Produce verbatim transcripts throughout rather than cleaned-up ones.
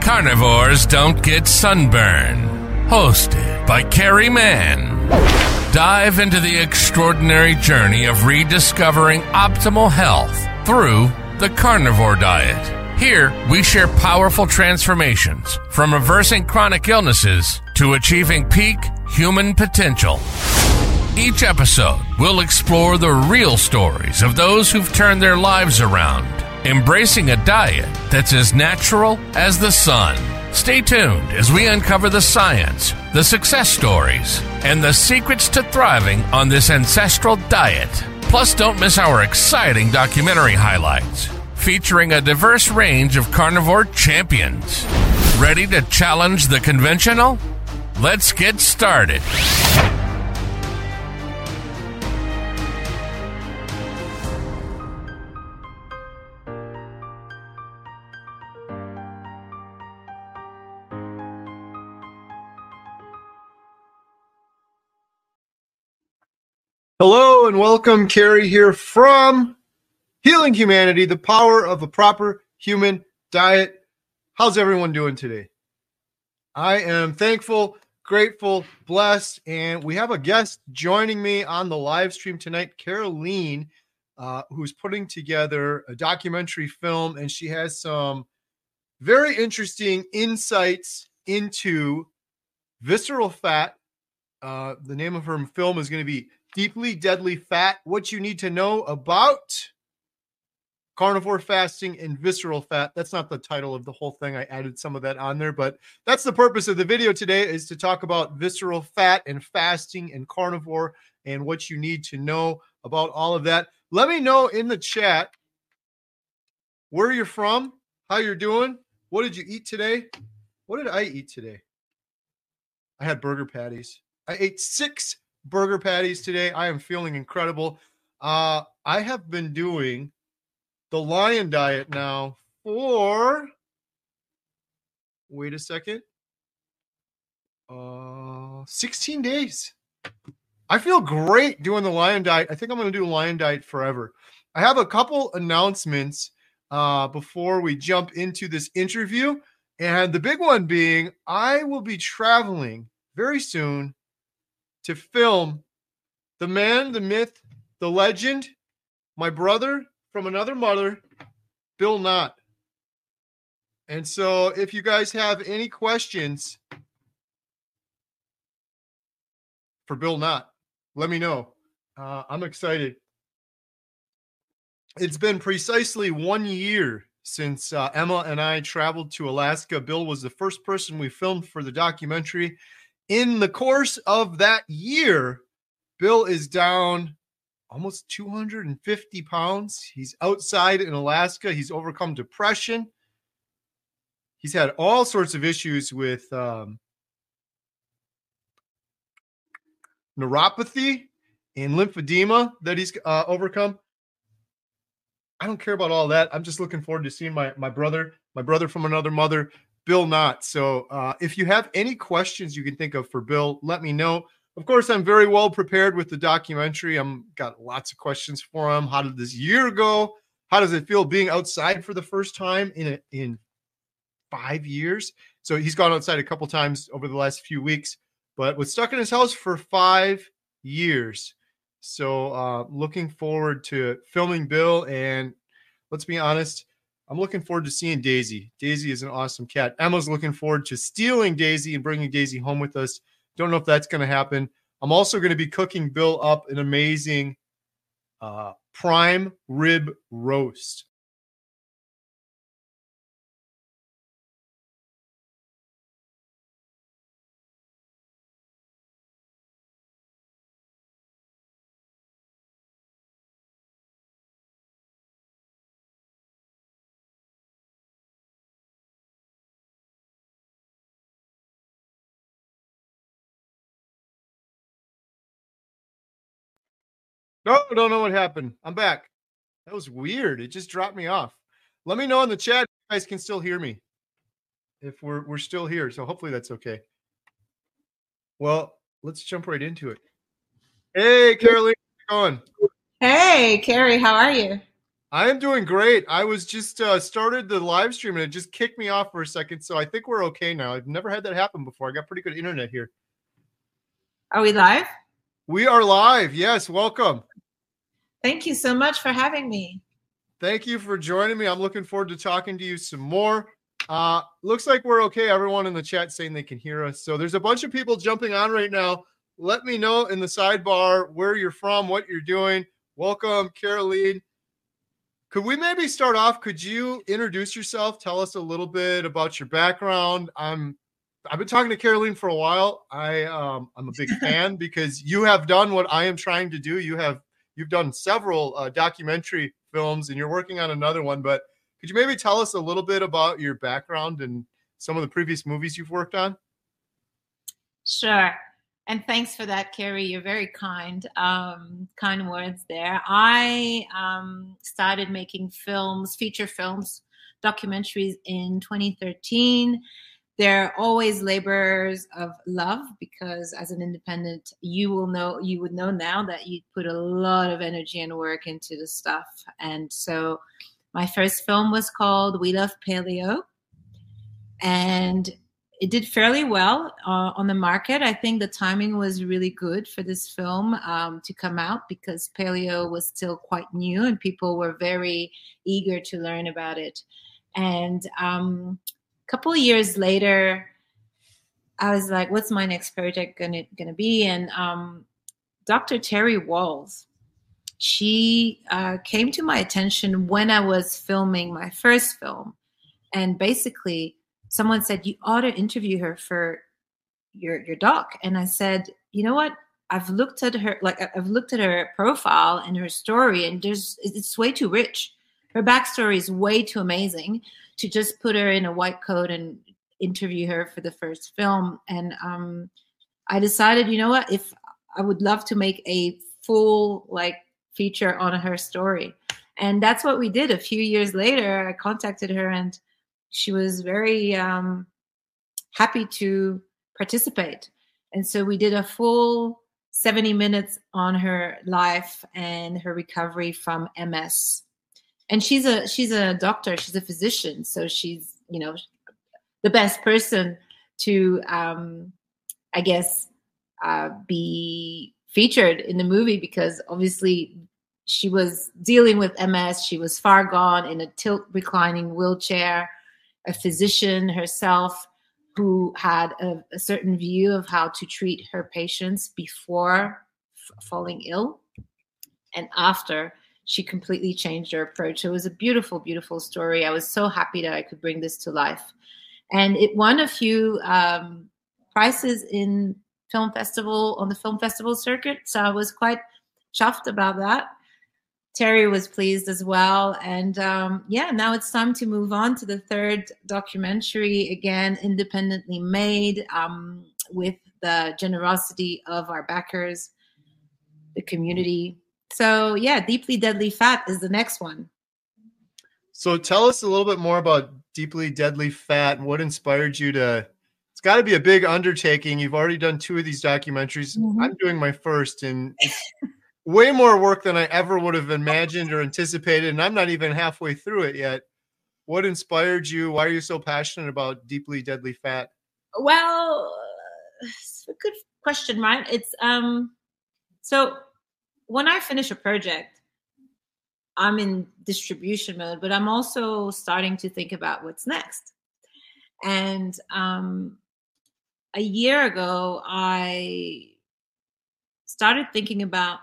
Carnivores Don't Get Sunburn, hosted by Carrie Mann. Dive into the extraordinary journey of rediscovering optimal health through the carnivore diet. Here, we share powerful transformations from reversing chronic illnesses to achieving peak human potential. Each episode will explore the real stories of those who've turned their lives around, embracing a diet that's as natural as the sun. Stay tuned as we uncover the science, the success stories, and the secrets to thriving on this ancestral diet. Plus, don't miss our exciting documentary highlights, featuring a diverse range of carnivore champions. Ready to challenge the conventional? Let's get started. Hello and welcome, Carrie here from Healing Humanity, the power of a proper human diet. How's everyone doing today? I am thankful, grateful, blessed, and we have a guest joining me on the live stream tonight, Caroline, uh, who's putting together a documentary film, and she has some very interesting insights into visceral fat. Uh, the name of her film is going to be Deeply Deadly Fat, What You Need to Know About Carnivore Fasting and Visceral Fat. That's not the title of the whole thing. I added some of that on there, but that's the purpose of the video today, is to talk about visceral fat and fasting and carnivore and what you need to know about all of that. Let me know in the chat where you're from, how you're doing, what did you eat today? What did I eat today? I had burger patties. I ate six burger patties today. I am feeling incredible. Uh, I have been doing the Lion Diet now for, wait a second, uh, sixteen days. I feel great doing the Lion Diet. I think I'm going to do Lion Diet forever. I have a couple announcements uh, before we jump into this interview. And the big one being, I will be traveling very soon to film the man, the myth, the legend, my brother from another mother, Bill Knott. And so if you guys have any questions for Bill Knott, let me know. Uh, I'm excited. It's been precisely one year since uh, Emma and I traveled to Alaska. Bill was the first person we filmed for the documentary. In the course of that year, Bill is down almost two hundred fifty pounds. He's outside in Alaska. He's overcome depression. He's had all sorts of issues with um, neuropathy and lymphedema that he's uh, overcome. I don't care about all that. I'm just looking forward to seeing my, my brother, my brother from another mother, Bill Knott. So uh, if you have any questions you can think of for Bill, let me know. Of course, I'm very well prepared with the documentary. I'm got lots of questions for him. How did this year go? How does it feel being outside for the first time in a, in five years? So he's gone outside a couple times over the last few weeks, but was stuck in his house for five years. So uh, looking forward to filming Bill. And let's be honest, I'm looking forward to seeing Daisy. Daisy is an awesome cat. Emma's looking forward to stealing Daisy and bringing Daisy home with us. Don't know if that's going to happen. I'm also going to be cooking Bill up an amazing uh, prime rib roast. No, don't know what happened. I'm back. That was weird. It just dropped me off. Let me know in the chat if you guys can still hear me. If we're we're still here. So hopefully that's okay. Well, let's jump right into it. Hey, Caroline, how's it going? Hey, Carrie, how are you? I am doing great. I was just uh, started the live stream and it just kicked me off for a second. So I think we're okay now. I've never had that happen before. I got pretty good internet here. Are we live? We are live. Yes. Welcome. Thank you so much for having me. Thank you for joining me. I'm looking forward to talking to you some more. Uh, looks like we're okay. Everyone in the chat saying they can hear us. So there's a bunch of people jumping on right now. Let me know in the sidebar where you're from, what you're doing. Welcome, Caroline. Could we maybe start off? Could you introduce yourself? Tell us a little bit about your background. I'm, I've been talking to Caroline for a while. I, um, I'm a big fan because you have done what I am trying to do. You have, you've done several uh, documentary films, and you're working on another one. But could you maybe tell us a little bit about your background and some of the previous movies you've worked on? Sure. And thanks for that, Carrie. You're very kind. Um, kind words there. I um, started making films, feature films, documentaries in twenty thirteen. They're always labors of love because as an independent, you will know, you would know now that you put a lot of energy and work into the stuff. And so my first film was called We Love Paleo. And it did fairly well uh, on the market. I think the timing was really good for this film um, to come out because paleo was still quite new and people were very eager to learn about it. And um, a couple of years later, I was like, what's my next project gonna, gonna be? And um, Doctor Terry Wahls, she uh, came to my attention when I was filming my first film. And basically, someone said, you ought to interview her for your your doc. And I said, you know what? I've looked at her, like I've looked at her profile and her story, and there's it's way too rich. Her backstory is way too amazing to just put her in a white coat and interview her for the first film. And um, I decided, you know what? If I would love to make a full like feature on her story. And that's what we did. A few years later, I contacted her and she was very um, happy to participate. And so we did a full seventy minutes on her life and her recovery from M S. And she's a she's a doctor, she's a physician. So she's, you know, the best person to, um, I guess, uh, be featured in the movie because obviously she was dealing with M S. She was far gone in a tilt reclining wheelchair. A physician herself who had a, a certain view of how to treat her patients before f- falling ill and after. She completely changed her approach. So it was a beautiful, beautiful story. I was so happy that I could bring this to life. And it won a few um, prizes in film festival, on the film festival circuit. So I was quite chuffed about that. Terry was pleased as well. And um, yeah, now it's time to move on to the third documentary, again, independently made um, with the generosity of our backers, the community. So yeah, Deeply Deadly Fat is the next one. So tell us a little bit more about Deeply Deadly Fat and what inspired you to, it's got to be a big undertaking. You've already done two of these documentaries. Mm-hmm. I'm doing my first and it's way more work than I ever would have imagined or anticipated. And I'm not even halfway through it yet. What inspired you? Why are you so passionate about Deeply Deadly Fat? Well, it's a good question, right? It's, um, so when I finish a project, I'm in distribution mode, but I'm also starting to think about what's next. And, um, a year ago, I started thinking about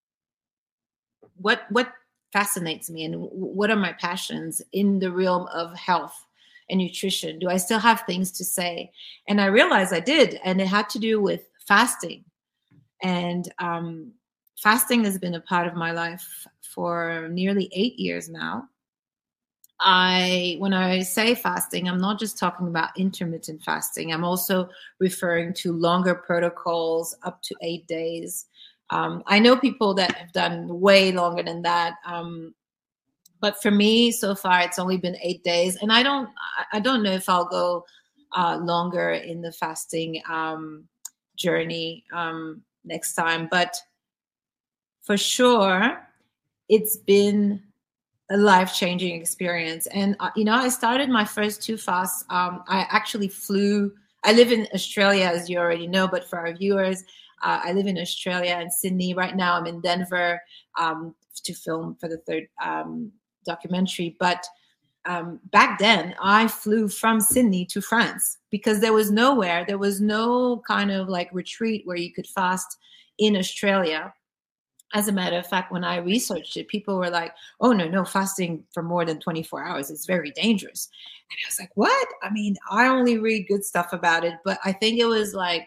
what what fascinates me and what are my passions in the realm of health and nutrition. Do I still have things to say? And I realized I did, and it had to do with fasting. And um, fasting has been a part of my life for nearly eight years now. I, when I say fasting, I'm not just talking about intermittent fasting. I'm also referring to longer protocols, up to eight days. Um, I know people that have done way longer than that. Um, but for me, so far, it's only been eight days. And I don't, I don't know if I'll go uh, longer in the fasting um, journey um, next time. But for sure, it's been a life-changing experience. And, uh, you know, I started my first two fasts. Um, I actually flew, I live in Australia, as you already know, but for our viewers, uh, I live in Australia and Sydney. Right now I'm in Denver um, to film for the third um, documentary. But um, back then I flew from Sydney to France because there was nowhere, there was no kind of like retreat where you could fast in Australia. As a matter of fact, when I researched it, people were like, oh, no, no, fasting for more than twenty-four hours is very dangerous. And I was like, what? I mean, I only read good stuff about it, but I think it was like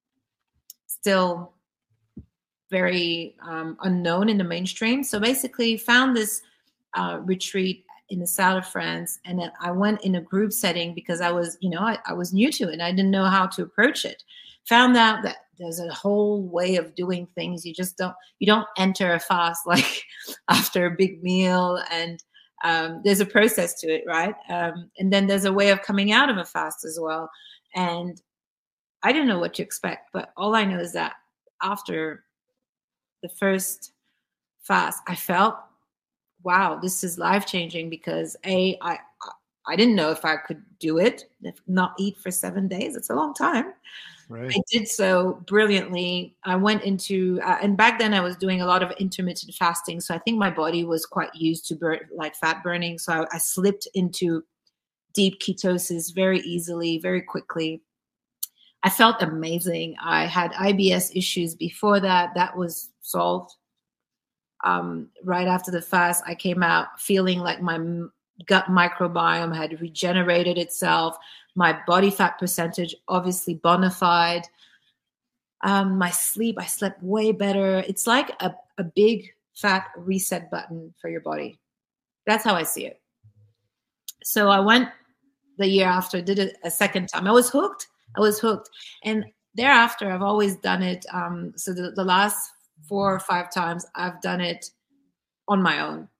still very um, unknown in the mainstream. So basically found this uh, retreat in the south of France. And then I went in a group setting because I was, you know, I, I was new to it and I didn't know how to approach it. Found out that there's a whole way of doing things. You just don't, you don't enter a fast like after a big meal, and um, there's a process to it, right? Um, and then there's a way of coming out of a fast as well. And I didn't know what to expect, but all I know is that after the first fast, I felt, wow, this is life-changing because A, I, I didn't know if I could do it, if not eat for seven days. It's a long time. Right. I did so brilliantly. I went into, uh, and back then I was doing a lot of intermittent fasting. So I think my body was quite used to burn, like fat burning. So I, I slipped into deep ketosis very easily, very quickly. I felt amazing. I had I B S issues before that. That was solved. Um, right after the fast, I came out feeling like my m- gut microbiome had regenerated itself. My body fat percentage obviously bona fide. Um, my sleep, I slept way better. It's like a, a big fat reset button for your body. That's how I see it. So I went the year after, did it a second time. I was hooked. I was hooked. And thereafter, I've always done it. Um, so the, the last four or five times, I've done it on my own.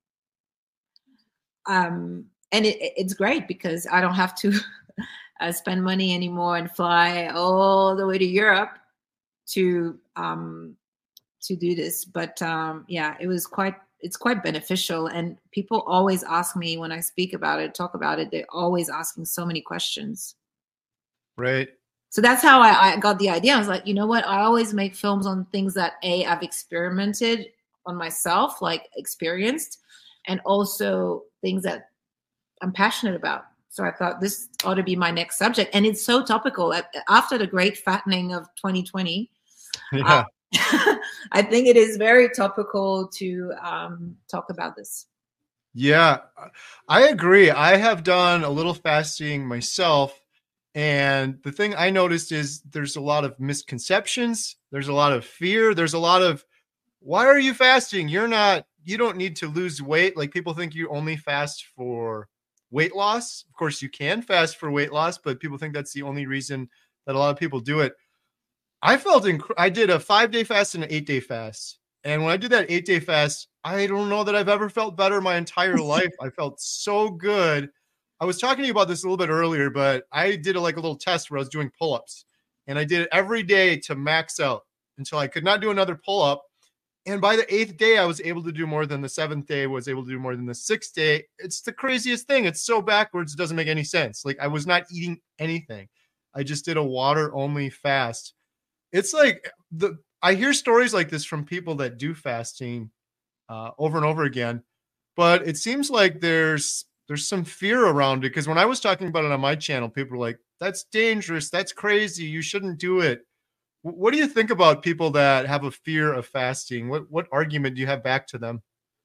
Um, and it, it's great because I don't have to uh, spend money anymore and fly all the way to Europe to um, to do this. But um, yeah, it was quite, it's quite beneficial. And people always ask me when I speak about it, talk about it, they're always asking so many questions. Right. So that's how I, I got the idea. I was like, you know what? I always make films on things that A, I've experimented on myself, like experienced, and also things that I'm passionate about. So I thought this ought to be my next subject. And it's so topical. After the great fattening of twenty twenty, Yeah. uh, I think it is very topical to um, talk about this. Yeah, I agree. I have done a little fasting myself. And the thing I noticed is there's a lot of misconceptions. There's a lot of fear. There's a lot of, why are you fasting? You're not, you don't need to lose weight. Like people think you only fast for weight loss. Of course you can fast for weight loss, but people think that's the only reason that a lot of people do it. I felt, inc- I did a five day fast and an eight day fast. And when I did that eight day fast, I don't know that I've ever felt better my entire life. I felt so good. I was talking to you about this a little bit earlier, but I did a, like a little test where I was doing pull-ups, and I did it every day to max out until I could not do another pull-up. And by the eighth day, I was able to do more than the seventh day, was able to do more than the sixth day. It's the craziest thing. It's so backwards. It doesn't make any sense. Like I was not eating anything. I just did a water only fast. It's like the, I hear stories like this from people that do fasting uh, over and over again, but it seems like there's, there's some fear around it, because when I was talking about it on my channel, people were like, that's dangerous. That's crazy. You shouldn't do it. W- What do you think about people that have a fear of fasting? What, what argument do you have back to them?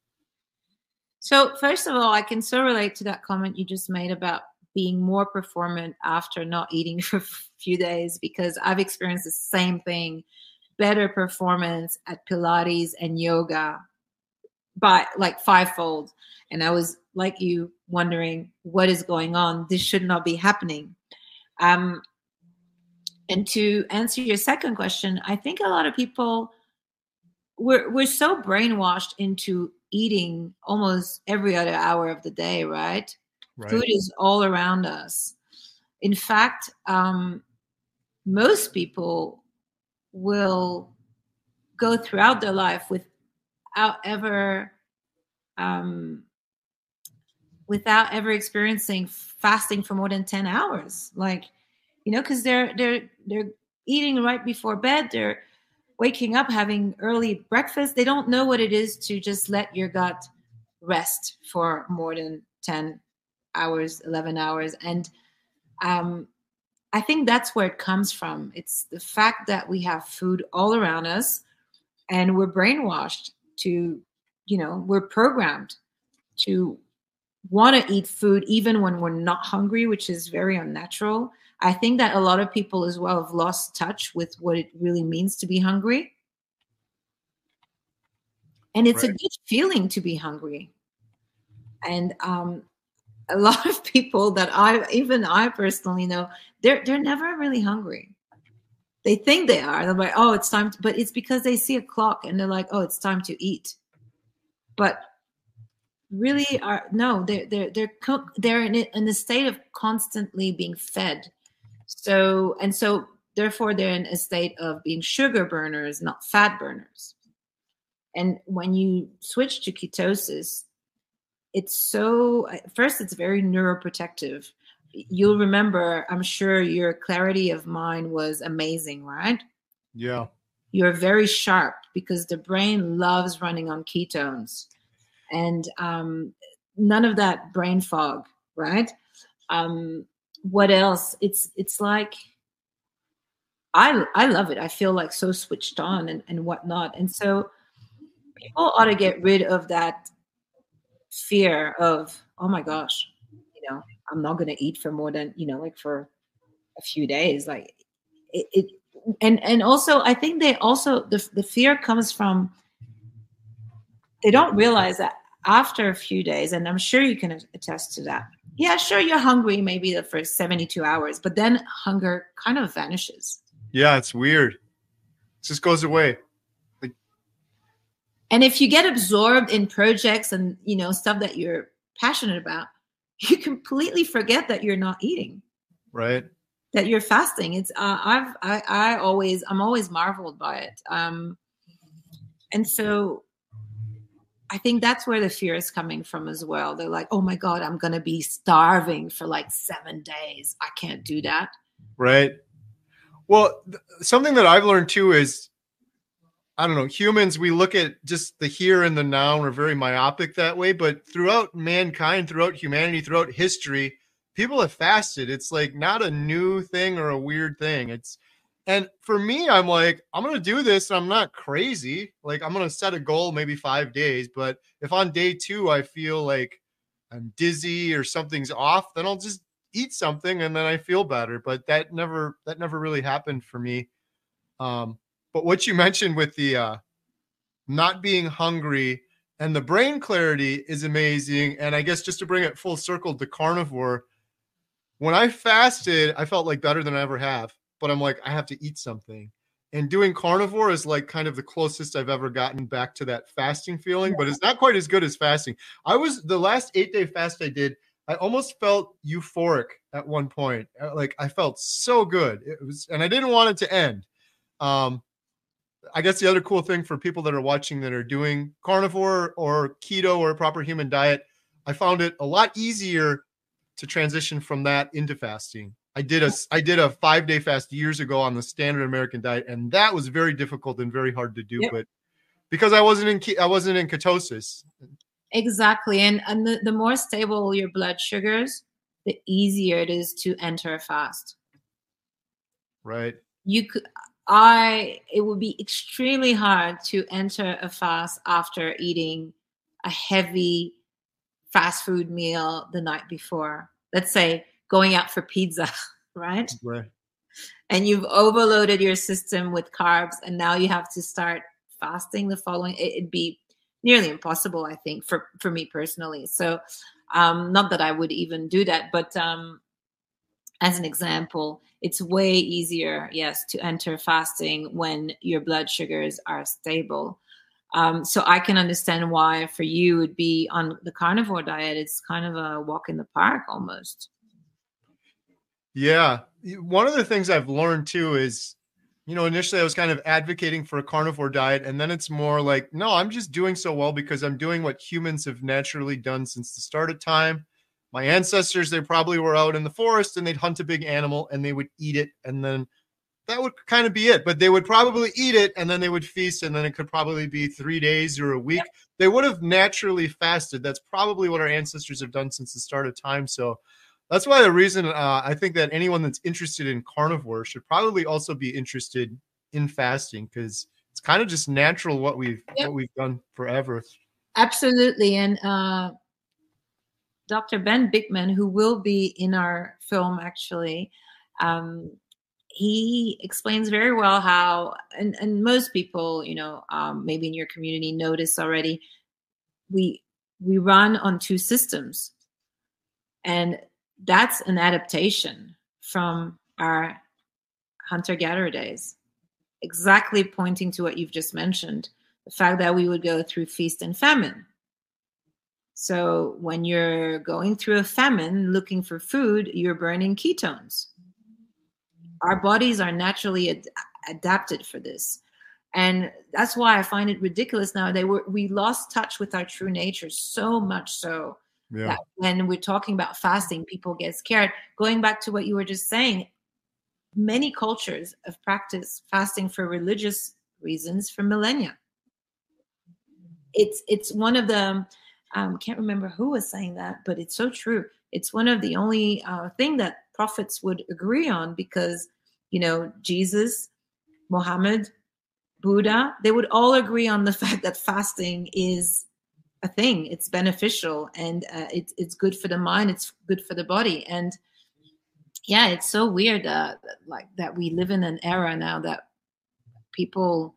So first of all, I can so relate to that comment you just made about being more performant after not eating for a few days, because I've experienced the same thing, better performance at Pilates and yoga by like fivefold. And I was like you, wondering what is going on. This should not be happening. Um, and to answer your second question, I think a lot of people, we're, we're so brainwashed into eating almost every other hour of the day, right? Right. Food is all around us. In fact, um, most people will go throughout their life without ever um, without ever experiencing fasting for more than ten hours. Like, you know, because they're they're they're eating right before bed. They're waking up, having early breakfast. They don't know what it is to just let your gut rest for more than ten hours, eleven hours. And um, I think that's where it comes from. It's the fact that we have food all around us and we're brainwashed to, you know, we're programmed to want to eat food even when we're not hungry, which is very unnatural. I think that a lot of people as well have lost touch with what it really means to be hungry. And it's right. a good feeling to be hungry. And um, a lot of people that I, even I personally know, they're they're never really hungry. They think they are. They're like, oh, it's time. To, but it's because they see a clock and they're like, oh, it's time to eat. But really, are no, they're they're they're they're in a, in a state of constantly being fed. So and so, therefore, they're in a state of being sugar burners, not fat burners. And when you switch to ketosis, it's so, first, it's very neuroprotective. You'll remember, I'm sure your clarity of mind was amazing, right? Yeah. You're very sharp because the brain loves running on ketones. And um, none of that brain fog, right? Um, what else? It's it's like, I I love it. I feel like so switched on and, and whatnot. And so people ought to get rid of that fear of, oh my gosh, you know, I'm not going to eat for more than, you know, like for a few days. Like it, it and, and also I think they also, the, the fear comes from, they don't realize that after a few days, and I'm sure you can attest to that. Yeah, sure, you're hungry maybe the first seventy-two hours, but then hunger kind of vanishes. Yeah, it's weird. It just goes away. And if you get absorbed in projects and, you know, stuff that you're passionate about, you completely forget that you're not eating. Right. That you're fasting. It's uh, I've I, I always I'm always marveled by it. Um, and so I think that's where the fear is coming from as well. They're like, oh my God, I'm going to be starving for like seven days. I can't do that. Right. Well, th- something that I've learned too is, I don't know, humans, we look at just the here and the now. We're very myopic that way. But throughout mankind, throughout humanity, throughout history, people have fasted. It's like not a new thing or a weird thing. It's, and for me, I'm like, I'm going to do this. And I'm not crazy. Like I'm going to set a goal, maybe five days. But if on day two, I feel like I'm dizzy or something's off, then I'll just eat something and then I feel better. But that never, that never really happened for me. Um, But what you mentioned with the uh, not being hungry and the brain clarity is amazing. And I guess just to bring it full circle to carnivore, when I fasted, I felt like better than I ever have. But I'm like, I have to eat something. And doing carnivore is like kind of the closest I've ever gotten back to that fasting feeling, but it's not quite as good as fasting. I was, the last eight day fast I did, I almost felt euphoric at one point. Like I felt so good. It was, and I didn't want it to end. Um, I guess the other cool thing for people that are watching that are doing carnivore or keto or a proper human diet, I found it a lot easier to transition from that into fasting. I did a, I did a five day fast years ago on the standard American diet. And that was very difficult and very hard to do, yep. But because I wasn't in, I wasn't in ketosis. Exactly. And, and the, the more stable your blood sugars, the easier it is to enter a fast. Right. You could, I, it would be extremely hard to enter a fast after eating a heavy fast food meal the night before. Let's say going out for pizza, right? Right. And you've overloaded your system with carbs and now you have to start fasting the following. It, it'd be nearly impossible, I think, for, for me personally. So um, not that I would even do that, but um, as an example, it's way easier, yes, to enter fasting when your blood sugars are stable. Um, so I can understand why for you it would be on the carnivore diet. It's kind of a walk in the park almost. Yeah. One of the things I've learned too is, you know, initially I was kind of advocating for a carnivore diet, and then it's more like, no, I'm just doing so well because I'm doing what humans have naturally done since the start of time. my ancestors, they probably were out in the forest and they'd hunt a big animal and they would eat it. And then that would kind of be it. But they would probably eat it and then they would feast. And then it could probably be three days or a week. Yep. They would have naturally fasted. That's probably what our ancestors have done since the start of time. So that's why the reason uh, I think that anyone that's interested in carnivore should probably also be interested in fasting, because it's kind of just natural what we've yep. what we've done forever. Absolutely. And uh, Doctor Ben Bikman, who will be in our film, actually, um, he explains very well how, and, and most people, you know, um, maybe in your community notice already, we we run on two systems. And that's an adaptation from our hunter-gatherer days, exactly pointing to what you've just mentioned, the fact that we would go through feast and famine. So when you're going through a famine, looking for food, you're burning ketones. Our bodies are naturally ad- adapted for this. And that's why I find it ridiculous now. They were, we lost touch with our true nature so much so yeah. that when we're talking about fasting, people get scared. Going back to what you were just saying, many cultures have practiced fasting for religious reasons for millennia. It's it's one of the, um, can't remember who was saying that, but it's so true. It's one of the only uh, thing that prophets would agree on, because, you know, Jesus, Muhammad, Buddha, they would all agree on the fact that fasting is a thing. It's beneficial, and uh, it's it's good for the mind. It's good for the body. And yeah, it's so weird uh, like that we live in an era now that people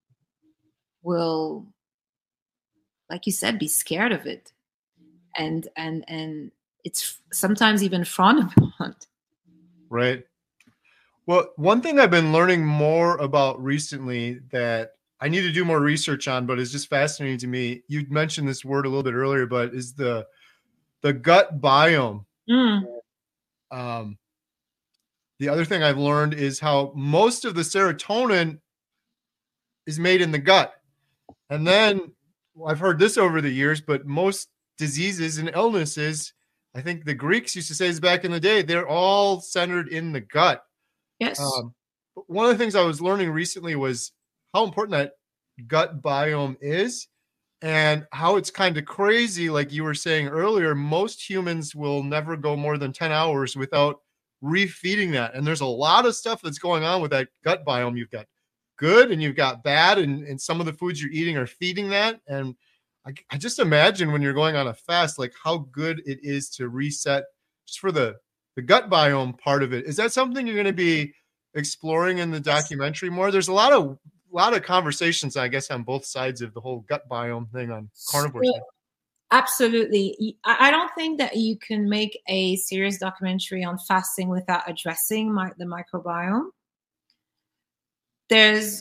will, like you said, be scared of it, and and and it's sometimes even frowned upon. Right. Well, one thing I've been learning more about recently that I need to do more research on, but it's just fascinating to me. You mentioned this word a little bit earlier, but is the the gut biome. Mm. Um, the other thing I've learned is how most of the serotonin is made in the gut. And then well, I've heard this over the years, but most diseases and illnesses, I think the Greeks used to say this back in the day, they're all centered in the gut. Yes. Um, but one of the things I was learning recently was how important that gut biome is, and how it's kind of crazy. Like you were saying earlier, most humans will never go more than ten hours without refeeding that. And there's a lot of stuff that's going on with that gut biome. You've got good and you've got bad, and, and some of the foods you're eating are feeding that. And I, I just imagine when you're going on a fast, like how good it is to reset just for the, the gut biome part of it. Is that something you're going to be exploring in the documentary more? There's a lot of a lot of conversations, I guess, on both sides of the whole gut biome thing on carnivore. Yeah, absolutely. I don't think that you can make a serious documentary on fasting without addressing my, the microbiome. There's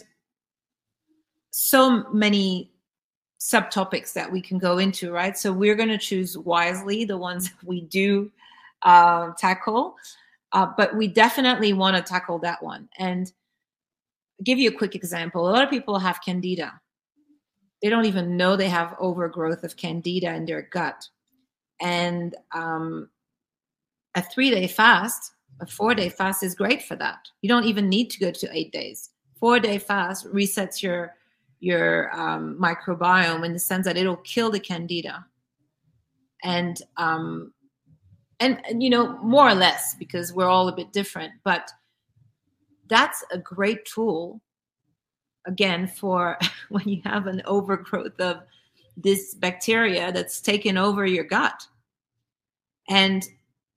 so many subtopics that we can go into, right? So we're going to choose wisely the ones we do uh, tackle, uh, but we definitely want to tackle that one. And I'll give you a quick example. A lot of people have candida. They don't even know they have overgrowth of candida in their gut. And um, a three-day fast, a four-day fast is great for that. You don't even need to go to eight days. Four-day fast resets your your um, microbiome in the sense that it'll kill the candida. And, um, and, and, you know, more or less, because we're all a bit different, but that's a great tool, again, for when you have an overgrowth of this bacteria that's taken over your gut. And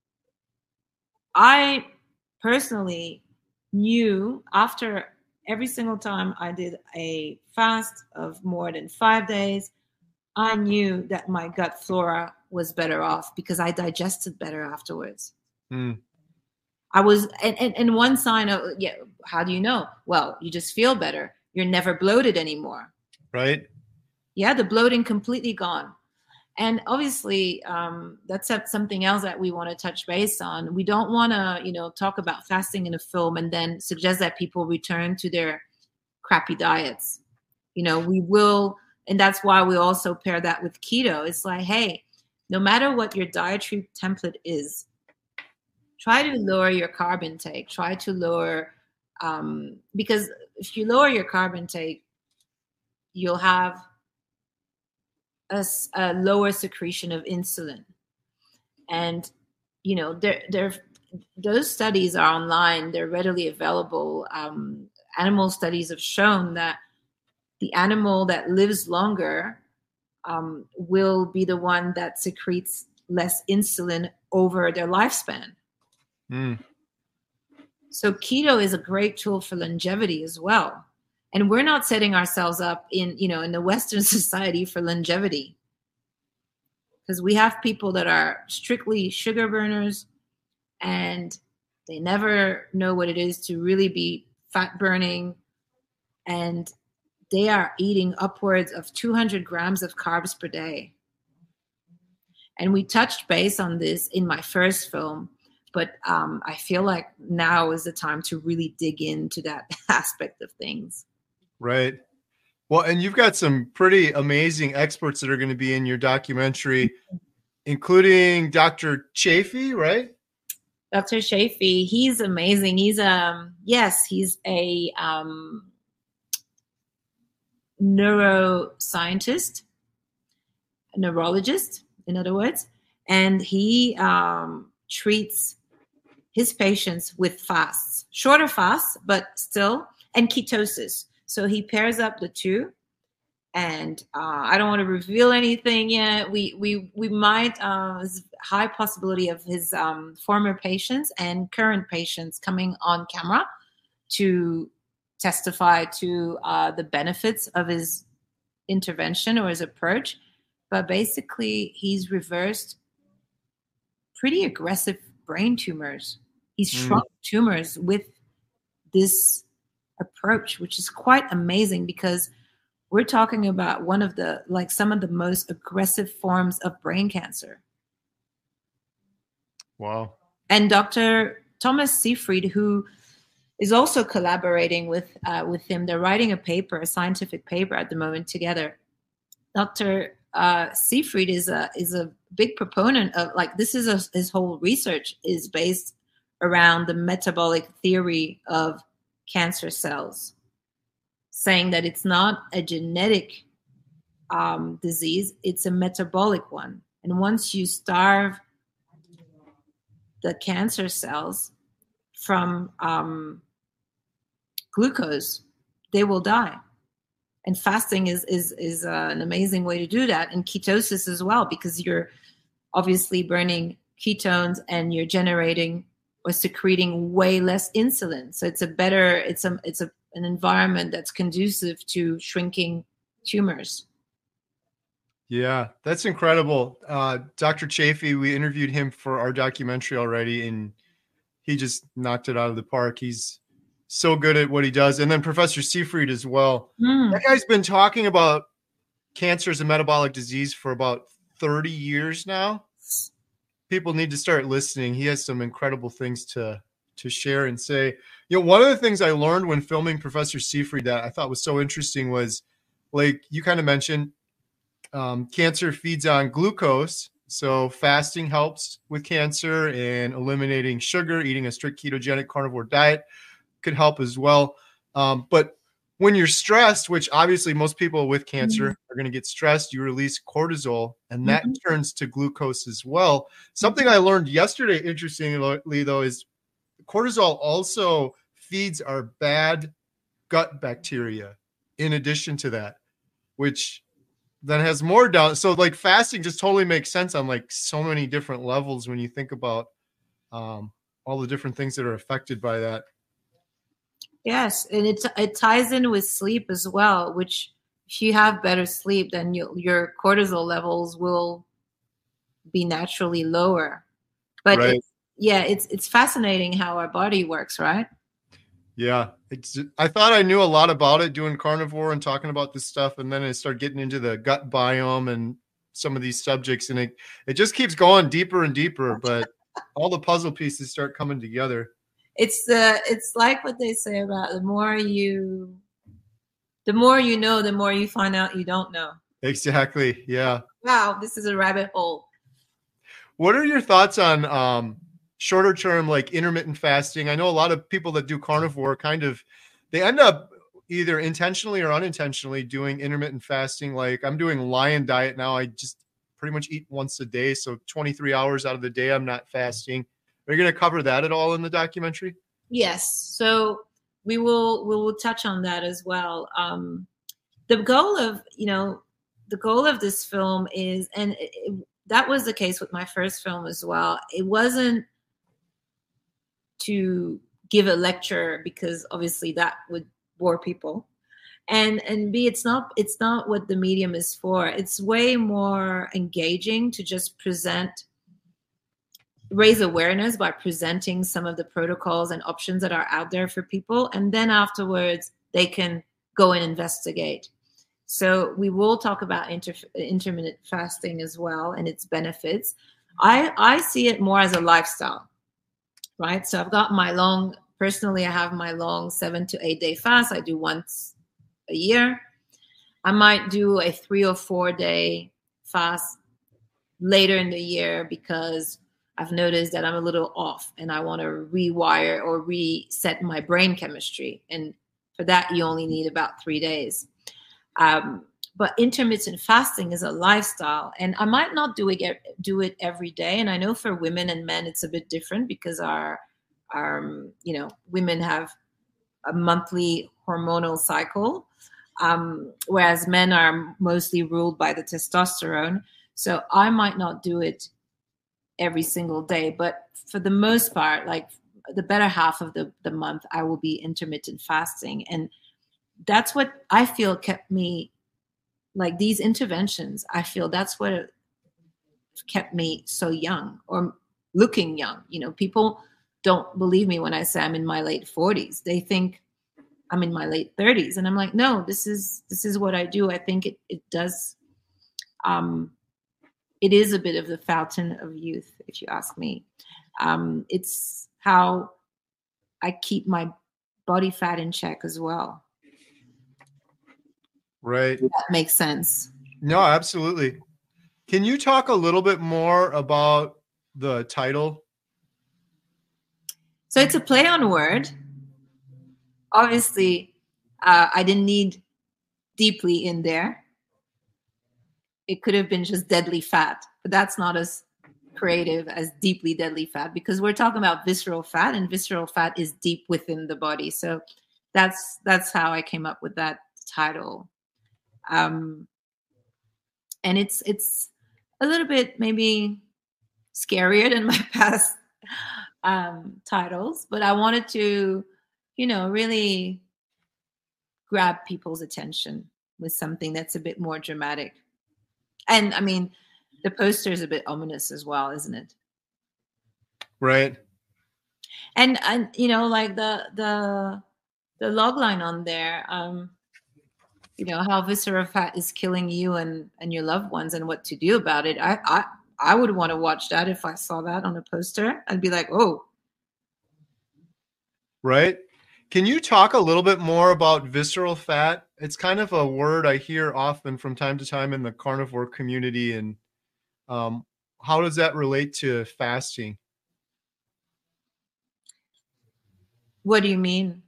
I personally knew after every single time I did a fast of more than five days, I knew that my gut flora was better off because I digested better afterwards. Mm. I was, and, and, and one sign of, yeah, how do you know? Well, you just feel better. You're never bloated anymore. Right. Yeah, the bloating completely gone. And obviously, um, that's something else that we want to touch base on. We don't want to, you know, talk about fasting in a film and then suggest that people return to their crappy diets. You know, we will, and that's why we also pair that with keto. It's like, hey, no matter what your dietary template is, try to lower your carb intake. Try to lower, um, because if you lower your carb intake, you'll have a, a lower secretion of insulin. And, you know, there, there, those studies are online. They're readily available. Um, animal studies have shown that the animal that lives longer um, will be the one that secretes less insulin over their lifespan. Mm. So keto is a great tool for longevity as well. And we're not setting ourselves up in, you know, in the Western society for longevity, because we have people that are strictly sugar burners and they never know what it is to really be fat burning. And they are eating upwards of two hundred grams of carbs per day. And we touched base on this in my first film, but um, I feel like now is the time to really dig into that aspect of things. Right. Well, and you've got some pretty amazing experts that are going to be in your documentary, including Doctor Chaffee, right? Doctor Chaffee, he's amazing. He's um yes, he's a um, neuroscientist, a neurologist, in other words, and he um, treats his patients with fasts, shorter fasts, but still, and ketosis. So he pairs up the two, and uh, I don't want to reveal anything yet. We we we might uh, there's a high possibility of his um, former patients and current patients coming on camera to testify to uh, the benefits of his intervention or his approach. But basically, he's reversed pretty aggressive brain tumors. He's Mm. shrunk tumors with this approach, which is quite amazing, because we're talking about one of the, like some of the most aggressive forms of brain cancer. Wow. And Doctor Thomas Seyfried, who is also collaborating with uh, with him, they're writing a paper, a scientific paper at the moment together. Doctor Uh, Seyfried is a is a big proponent of, like, this is a, his whole research is based around the metabolic theory of cancer cells, saying that it's not a genetic um, disease, it's a metabolic one. And once you starve the cancer cells from um, glucose, they will die. And fasting is is is uh, an amazing way to do that, and ketosis as well, because you're obviously burning ketones and you're generating or secreting way less insulin. So it's a better, it's a it's a an environment that's conducive to shrinking tumors. Yeah, that's incredible. Uh, Doctor Chaffee, we interviewed him for our documentary already, and he just knocked it out of the park. He's so good at what he does. And then Professor Seyfried as well. Mm. That guy's been talking about cancer as a metabolic disease for about thirty years now. People need to start listening. He has some incredible things to, to share and say. You know, one of the things I learned when filming Professor Seyfried that I thought was so interesting was, like you kind of mentioned, um, cancer feeds on glucose. So fasting helps with cancer, and eliminating sugar, eating a strict ketogenic carnivore diet could help as well. Um, but when you're stressed, which obviously most people with cancer mm-hmm. are going to get stressed, you release cortisol, and that mm-hmm. turns to glucose as well. Something I learned yesterday, interestingly, though, is cortisol also feeds our bad gut bacteria in addition to that, which then has more down. So like fasting just totally makes sense on like so many different levels when you think about um, all the different things that are affected by that. Yes, and it it ties in with sleep as well, which if you have better sleep, then you, your cortisol levels will be naturally lower. But right. it's, yeah, it's it's fascinating how our body works, right? Yeah, it's, I thought I knew a lot about it doing carnivore and talking about this stuff, and then I started getting into the gut biome and some of these subjects, and it, it just keeps going deeper and deeper, but all the puzzle pieces start coming together. It's the it's like what they say about the more you the more you know, the more you find out you don't know. Exactly. Yeah. Wow, this is a rabbit hole. What are your thoughts on um, shorter term, like intermittent fasting? I know a lot of people that do carnivore kind of, they end up either intentionally or unintentionally doing intermittent fasting. Like I'm doing Lion Diet now. I just pretty much eat once a day. So twenty-three hours out of the day, I'm not fasting. Are you going to cover that at all in the documentary? Yes. So we will, we will touch on that as well. Um, the goal of, you know, the goal of this film is, and it, it, that was the case with my first film as well. It wasn't to give a lecture because obviously that would bore people. And and B, it's not it's not what the medium is for. It's way more engaging to just present, raise awareness by presenting some of the protocols and options that are out there for people. And then afterwards, they can go and investigate. So we will talk about inter, intermittent fasting as well and its benefits. I, I see it more as a lifestyle, right? So I've got my long, personally, I have my long seven to eight day fast. I do once a year. I might do a three or four day fast later in the year because I've noticed that I'm a little off and I want to rewire or reset my brain chemistry. And for that, you only need about three days. Um, but intermittent fasting is a lifestyle, and I might not do it do it every day. And I know for women and men, it's a bit different because our, our um, you know, women have a monthly hormonal cycle, um, whereas men are mostly ruled by the testosterone. So I might not do it every single day, but for the most part, like the better half of the, the month, I will be intermittent fasting. And that's what I feel kept me, like these interventions, I feel that's what kept me so young or looking young. You know, people don't believe me when I say I'm in my late forties. They think I'm in my late thirties. And I'm like, no, this is, this is what I do. I think it, it does, um, it is a bit of the fountain of youth, if you ask me. Um, it's how I keep my body fat in check as well. Right. If that makes sense. No, absolutely. Can you talk a little bit more about the title? So it's a play on word. Obviously, uh, I didn't need deeply in there. It could have been just deadly fat, but that's not as creative as deeply deadly fat because we're talking about visceral fat, and visceral fat is deep within the body. So that's that's how I came up with that title. Um, and it's it's a little bit maybe scarier than my past um, titles, but I wanted to, you know, really grab people's attention with something that's a bit more dramatic. And I mean, the poster is a bit ominous as well, isn't it? Right. And and you know, like the the the log line on there, um, you know, how visceral fat is killing you and and your loved ones, and what to do about it. I I I would want to watch that if I saw that on a poster. I'd be like, oh. Right. Can you talk a little bit more about visceral fat? It's kind of a word I hear often from time to time in the carnivore community. And um, how does that relate to fasting? What do you mean?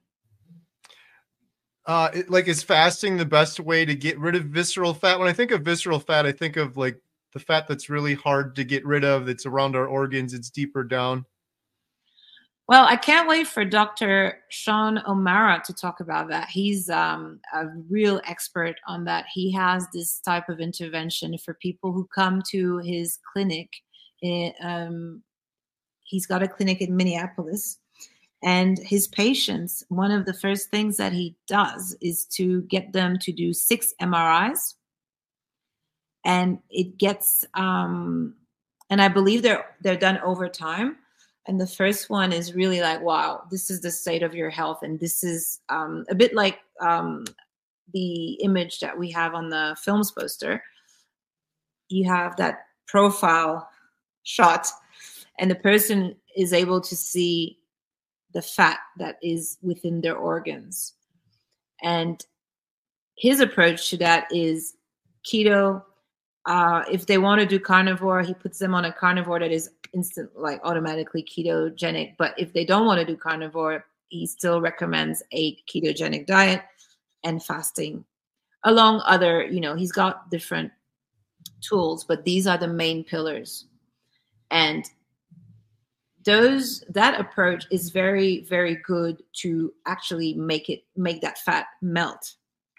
Uh, it, like, is fasting the best way to get rid of visceral fat? When I think of visceral fat, I think of like the fat that's really hard to get rid of, that's around our organs, it's deeper down. Well, I can't wait for Doctor Sean O'Mara to talk about that. He's um, a real expert on that. He has this type of intervention for people who come to his clinic. It, um, he's got a clinic in Minneapolis. And his patients, one of the first things that he does is to get them to do six M R Is. And it gets, um, and I believe they're they're done over time. And the first one is really like, wow, this is the state of your health. And this is um, a bit like um, the image that we have on the film's poster. You have that profile shot, and the person is able to see the fat that is within their organs. And his approach to that is keto Uh, if they want to do carnivore, he puts them on a carnivore that is instant, like automatically ketogenic. But if they don't want to do carnivore, he still recommends a ketogenic diet and fasting, along other, you know, he's got different tools, but these are the main pillars. And those, that approach is very, very good to actually make it, make that fat melt.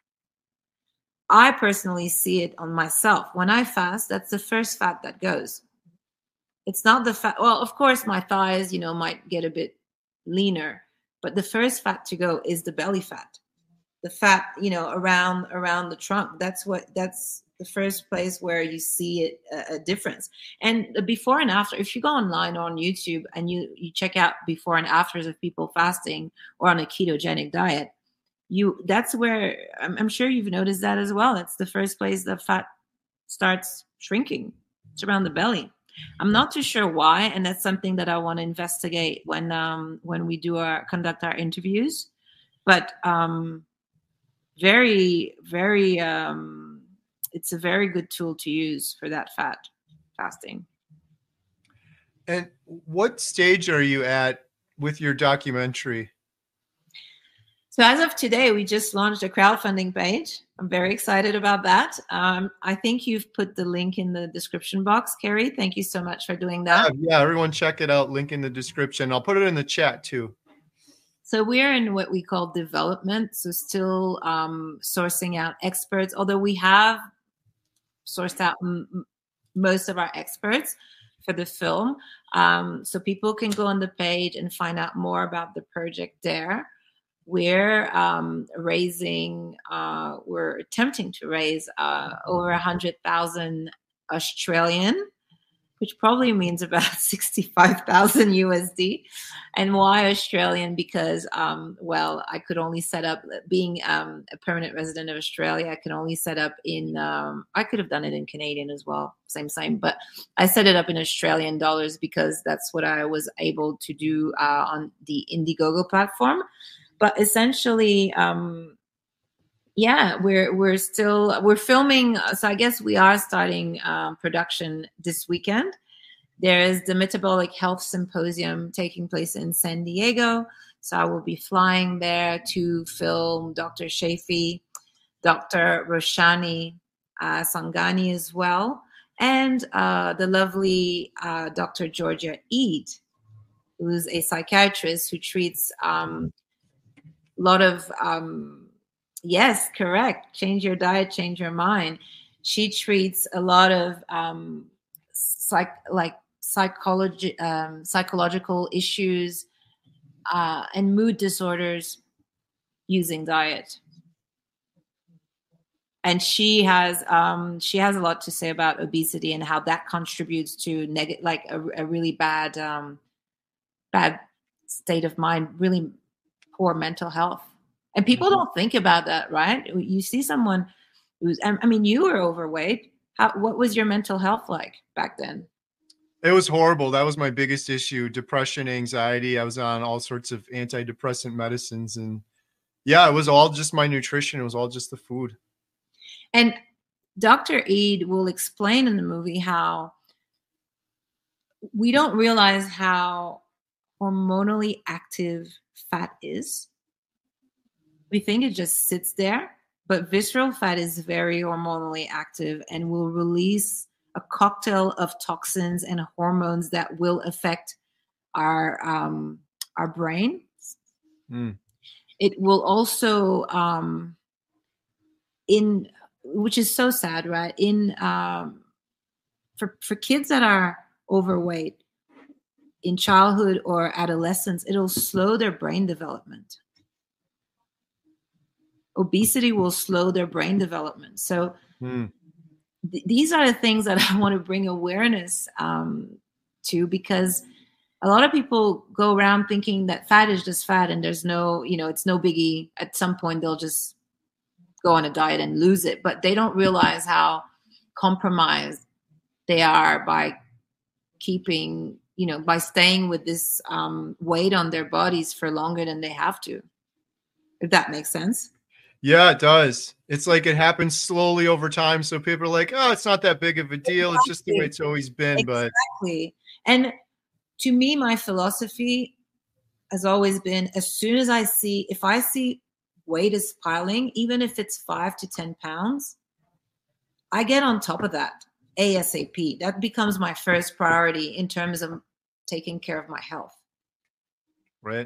I personally see it on myself. When I fast, that's the first fat that goes. It's not the fat. Well, of course, my thighs, you know, might get a bit leaner, but the first fat to go is the belly fat, the fat, you know, around around the trunk. That's what. That's the first place where you see it, a, a difference. And the before and after. If you go online or on YouTube and you you check out before and afters of people fasting or on a ketogenic diet, you that's where I'm, I'm sure you've noticed that as well. That's the first place the fat starts shrinking. It's around the belly. I'm not too sure why, and that's something that I want to investigate when um, when we do our conduct our interviews. But um, very, very, um, it's a very good tool to use for that fat fasting. And what stage are you at with your documentary? So as of today, we just launched a crowdfunding page. I'm very excited about that. Um, I think you've put the link in the description box, Carrie. Thank you so much for doing that. Yeah, yeah, everyone check it out. Link in the description. I'll put it in the chat too. So we're in what we call development. So still um, sourcing out experts, although we have sourced out m- most of our experts for the film. Um, so people can go on the page and find out more about the project there. We're um, raising, uh, we're attempting to raise uh, over one hundred thousand Australian, which probably means about sixty-five thousand U S D. And why Australian? Because, um, well, I could only set up, being um, a permanent resident of Australia, I can only set up in, um, I could have done it in Canadian as well, same, same. But I set it up in Australian dollars because that's what I was able to do uh, on the Indiegogo platform. But essentially, um, yeah, we're we're still we're filming. So I guess we are starting um, production this weekend. There is the Metabolic Health Symposium taking place in San Diego. So I will be flying there to film Doctor Shafi, Doctor Roshani uh, Sangani as well, and uh, the lovely uh, Doctor Georgia Eid, who's a psychiatrist who treats um, a lot of, um, yes, correct. Change your diet, change your mind. She treats a lot of um, psych, like psychology, um, psychological issues uh, and mood disorders using diet. And she has um, she has a lot to say about obesity and how that contributes to neg- like a, a really bad um, bad state of mind, really poor mental health. And people mm-hmm. don't think about that, right? You see someone who's, I mean, you were overweight. How, what was your mental health like back then? It was horrible. That was my biggest issue. Depression, anxiety. I was on all sorts of antidepressant medicines. And yeah, it was all just my nutrition. It was all just the food. And Doctor Eid will explain in the movie how we don't realize how hormonally active fat is. We think it just sits there, but visceral fat is very hormonally active and will release a cocktail of toxins and hormones that will affect our um, our brain. Mm. It will also, um, in which is so sad, right? In um, for for kids that are overweight in childhood or adolescence, it'll slow their brain development. Obesity will slow their brain development. So mm. th- these are the things that I want to bring awareness um, to, because a lot of people go around thinking that fat is just fat and there's no, you know, it's no biggie. At some point, they'll just go on a diet and lose it. But they don't realize how compromised they are by keeping, you know, by staying with this um, weight on their bodies for longer than they have to, if that makes sense. Yeah, it does. It's like it happens slowly over time. So people are like, oh, it's not that big of a deal. It's just the way it's always been. But Exactly. And to me, my philosophy has always been, as soon as I see, if I see weight is piling, even if it's five to ten pounds, I get on top of that ASAP. That becomes my first priority in terms of taking care of my health. Right.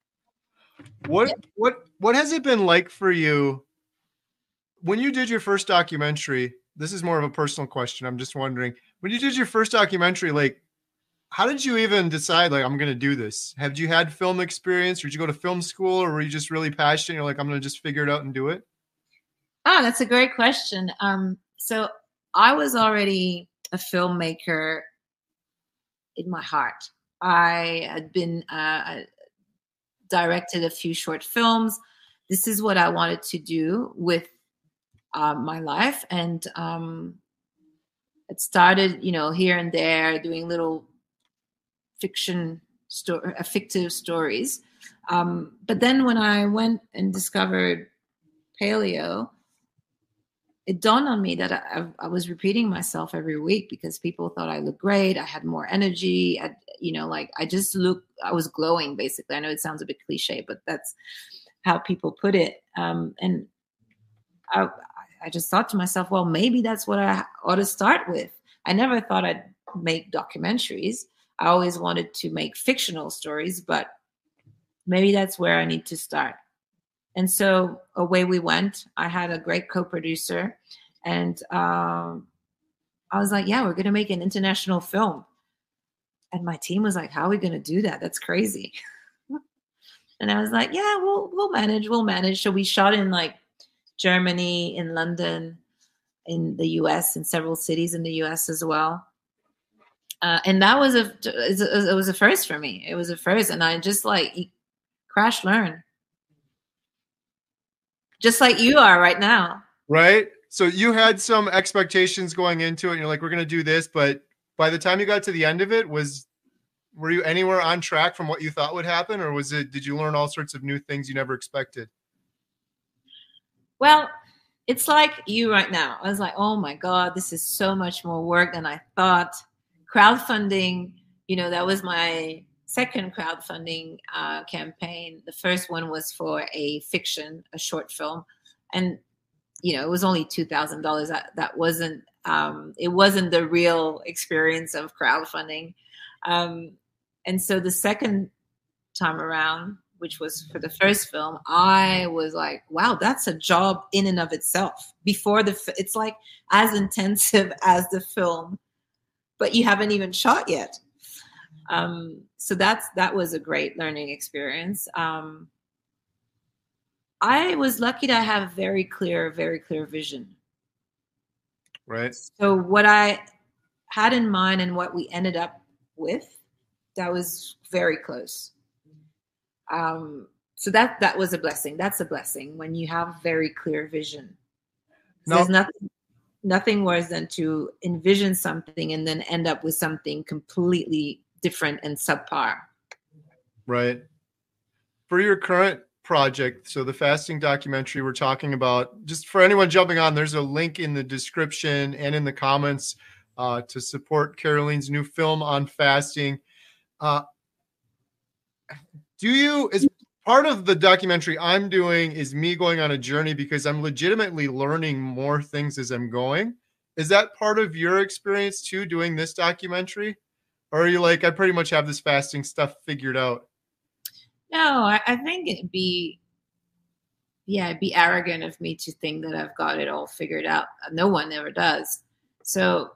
What, yep. what, what has it been like for you when you did your first documentary? This is more of a personal question. I'm just wondering, when you did your first documentary, like, how did you even decide, like, I'm going to do this? Have you had film experience, or did you go to film school, or were you just really passionate? You're like, I'm going to just figure it out and do it? Ah, that's a great question. Um, so I was already a filmmaker in my heart. I had been uh, directed a few short films. This is what I wanted to do with uh, my life. And um, it started, you know, here and there, doing little fiction, sto- uh, fictive stories. Um, but then when I went and discovered paleo, it dawned on me that I, I was repeating myself every week because people thought I looked great. I had more energy. I, you know, like I just looked, I was glowing basically. I know it sounds a bit cliche, but that's how people put it. Um, and I, I just thought to myself, well, maybe that's what I ought to start with. I never thought I'd make documentaries. I always wanted to make fictional stories, but maybe that's where I need to start. And so away we went. I had a great co-producer, and um, I was like, yeah, we're going to make an international film. And my team was like, how are we going to do that? That's crazy. And I was like, yeah, we'll, we'll manage, we'll manage. So we shot in like Germany, in London, in the U S, in several cities in the U S as well. Uh, and that was a, it was a first for me. It was a first. And I just like crash learn. Just like you are right now. Right. So you had some expectations going into it, and you're like, we're going to do this. But by the time you got to the end of it, was, were you anywhere on track from what you thought would happen? Or was it, did you learn all sorts of new things you never expected? Well, it's like you right now. I was like, oh my God, this is so much more work than I thought. Crowdfunding, you know, that was my second crowdfunding uh, campaign. The first one was for a fiction, a short film. And, you know, it was only two thousand dollars. That, that wasn't, um, it wasn't the real experience of crowdfunding. Um, and so the second time around, which was for the first film, I was like, wow, that's a job in and of itself. Before the, it's like as intensive as the film, but you haven't even shot yet. Um, so that's, that was a great learning experience. Um, I was lucky to have very clear, very clear vision. Right. So what I had in mind and what we ended up with, that was very close. Um, so that, that was a blessing. That's a blessing when you have very clear vision. So nope. There's nothing, nothing worse than to envision something and then end up with something completely different and subpar. Right. For your current project, so the fasting documentary we're talking about, just for anyone jumping on, there's a link in the description and in the comments uh, to support Caroline's new film on fasting. Uh, do you, as part of the documentary I'm doing is me going on a journey because I'm legitimately learning more things as I'm going. Is that part of your experience too, doing this documentary? Or are you like, I pretty much have this fasting stuff figured out? No, I, I think it'd be, yeah, it'd be arrogant of me to think that I've got it all figured out. No one ever does. So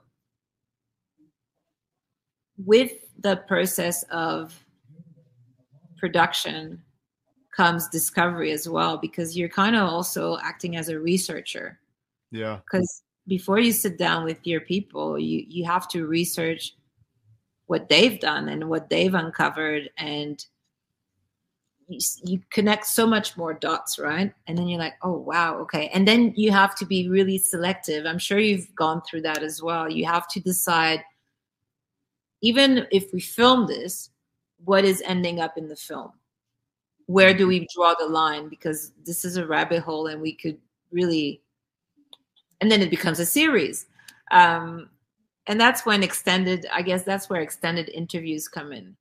with the process of production comes discovery as well, because you're kind of also acting as a researcher. Yeah. Because before you sit down with your people, you, you have to research what they've done and what they've uncovered, and you, you connect so much more dots, right? And then you're like, oh, wow, okay. And then you have to be really selective. I'm sure you've gone through that as well. You have to decide, even if we film this, what is ending up in the film? where do we draw the line? Because this is a rabbit hole and we could really, and then it becomes a series. Um, and that's when extended, I guess that's where extended interviews come in,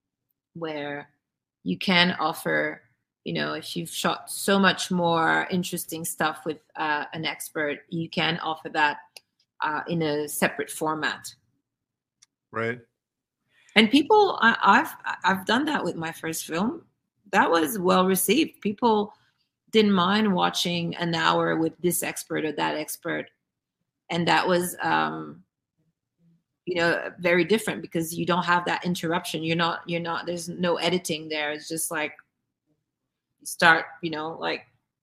where you can offer, you know, if you've shot so much more interesting stuff with uh, an expert, you can offer that uh, in a separate format. Right. And people, I, I've I've done that with my first film. That was well received. People didn't mind watching an hour with this expert or that expert, and that was, um, you know, very different because you don't have that interruption. You're not, you're not. There's no editing there. It's just like you start, you know, like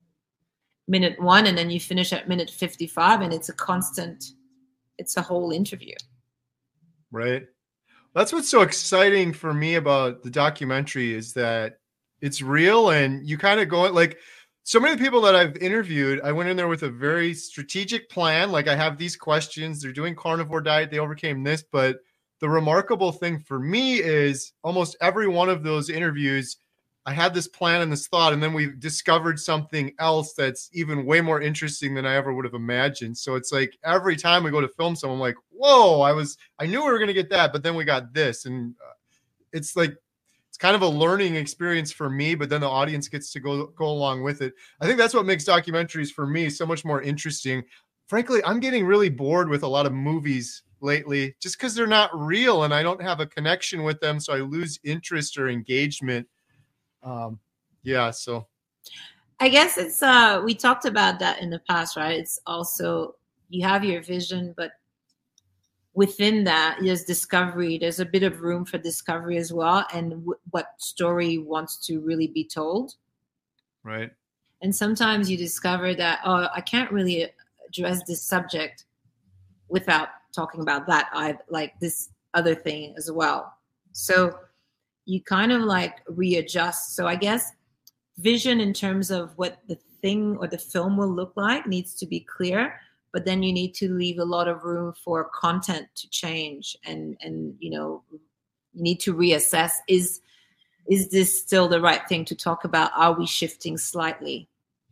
minute one, and then you finish at minute fifty-five, and it's a constant. It's a whole interview. Right. That's what's so exciting for me about the documentary is that it's real, and you kind of go like so many people that I've interviewed. I went in there with a very strategic plan. Like I have these questions, they're doing carnivore diet, they overcame this. But the remarkable thing for me is almost every one of those interviews, I had this plan and this thought, and then we discovered something else that's even way more interesting than I ever would have imagined. So it's like every time we go to film someone, I'm like, whoa, I was, I knew we were going to get that, but then we got this. And uh, it's like, it's kind of a learning experience for me, but then the audience gets to go, go along with it. I think that's what makes documentaries for me so much more interesting. Frankly, I'm getting really bored with a lot of movies lately just because they're not real and I don't have a connection with them. So I lose interest or engagement. Um, yeah, so I guess it's uh we talked about that in the past, right? It's also you have your vision, but within that there's discovery. There's a bit of room for discovery as well, and w- what story wants to really be told. Right. And sometimes you discover that, oh, I can't really address this subject without talking about that, I like this other thing as well. So you kind of like readjust. So I guess vision in terms of what the thing or the film will look like needs to be clear, but then you need to leave a lot of room for content to change. And, and, you know, you need to reassess, is, is this still the right thing to talk about? Are we shifting slightly?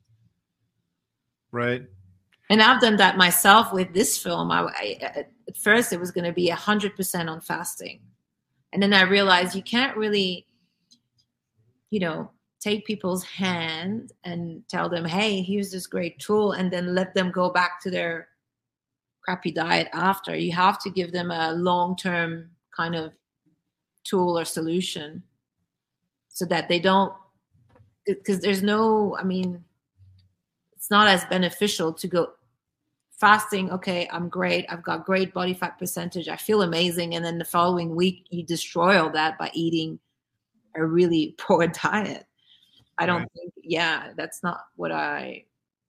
Right. And I've done that myself with this film. I, I at first it was going to be a hundred percent on fasting. And then I realized you can't really, you know, take people's hand and tell them, hey, here's this great tool, and then let them go back to their crappy diet after. You have to give them a long-term kind of tool or solution so that they don't, because there's no, I mean, it's not as beneficial to go fasting. Okay, I'm great. I've got great body fat percentage. I feel amazing. And then the following week, you destroy all that by eating a really poor diet. I don't right. think, yeah, that's not what I,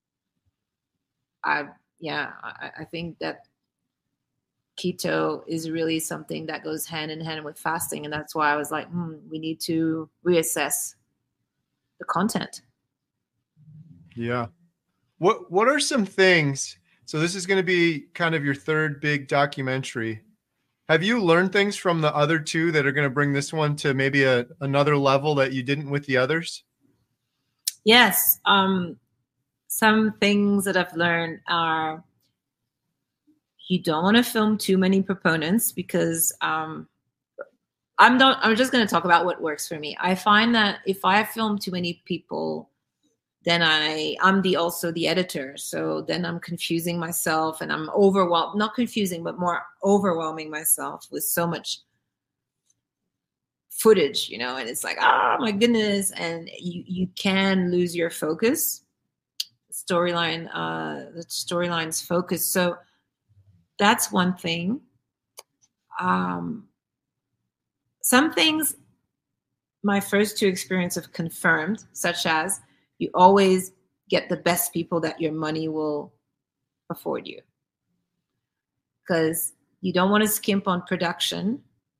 I, yeah, I, I think that keto is really something that goes hand in hand with fasting. And that's why I was like, hmm, we need to reassess the content. Yeah. What, what are some things, so this is going to be kind of your third big documentary. Have you learned things from the other two that are going to bring this one to maybe a, another level that you didn't with the others? Yes. Um, some things that I've learned are you don't want to film too many proponents because um, I'm not, I'm just going to talk about what works for me. I find that if I film too many people, then I, I'm the also the editor. So then I'm confusing myself and I'm overwhelmed, not confusing, but more overwhelming myself with so much footage, you know, and it's like, oh my goodness. And you, you can lose your focus, storyline, uh, the storyline's focus. So that's one thing. Um, some things my first two experiences have confirmed, such as, you always get the best people that your money will afford you, because you don't want to skimp on production.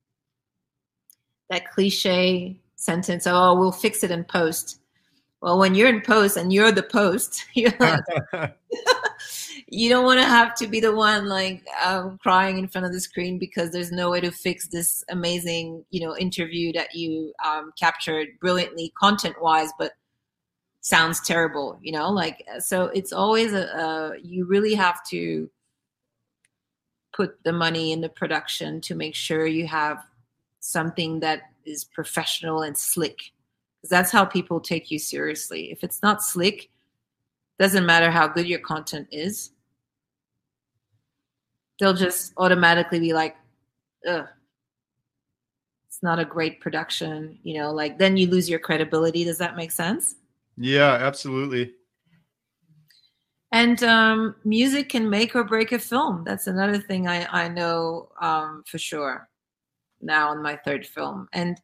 That cliche sentence, oh, we'll fix it in post. Well, when you're in post and you're the post, you're like, you don't want to have to be the one like um, crying in front of the screen because there's no way to fix this amazing, you know, interview that you um, captured brilliantly content wise, but sounds terrible, you know, like, so it's always a, a you really have to put the money in the production to make sure you have something that is professional and slick, because that's how people take you seriously. If it's not slick, doesn't matter how good your content is, they'll just automatically be like, ugh, it's not a great production, you know, like then you lose your credibility. Does that make sense? Yeah, absolutely. And um, music can make or break a film. That's another thing I, I know um, for sure now on my third film. And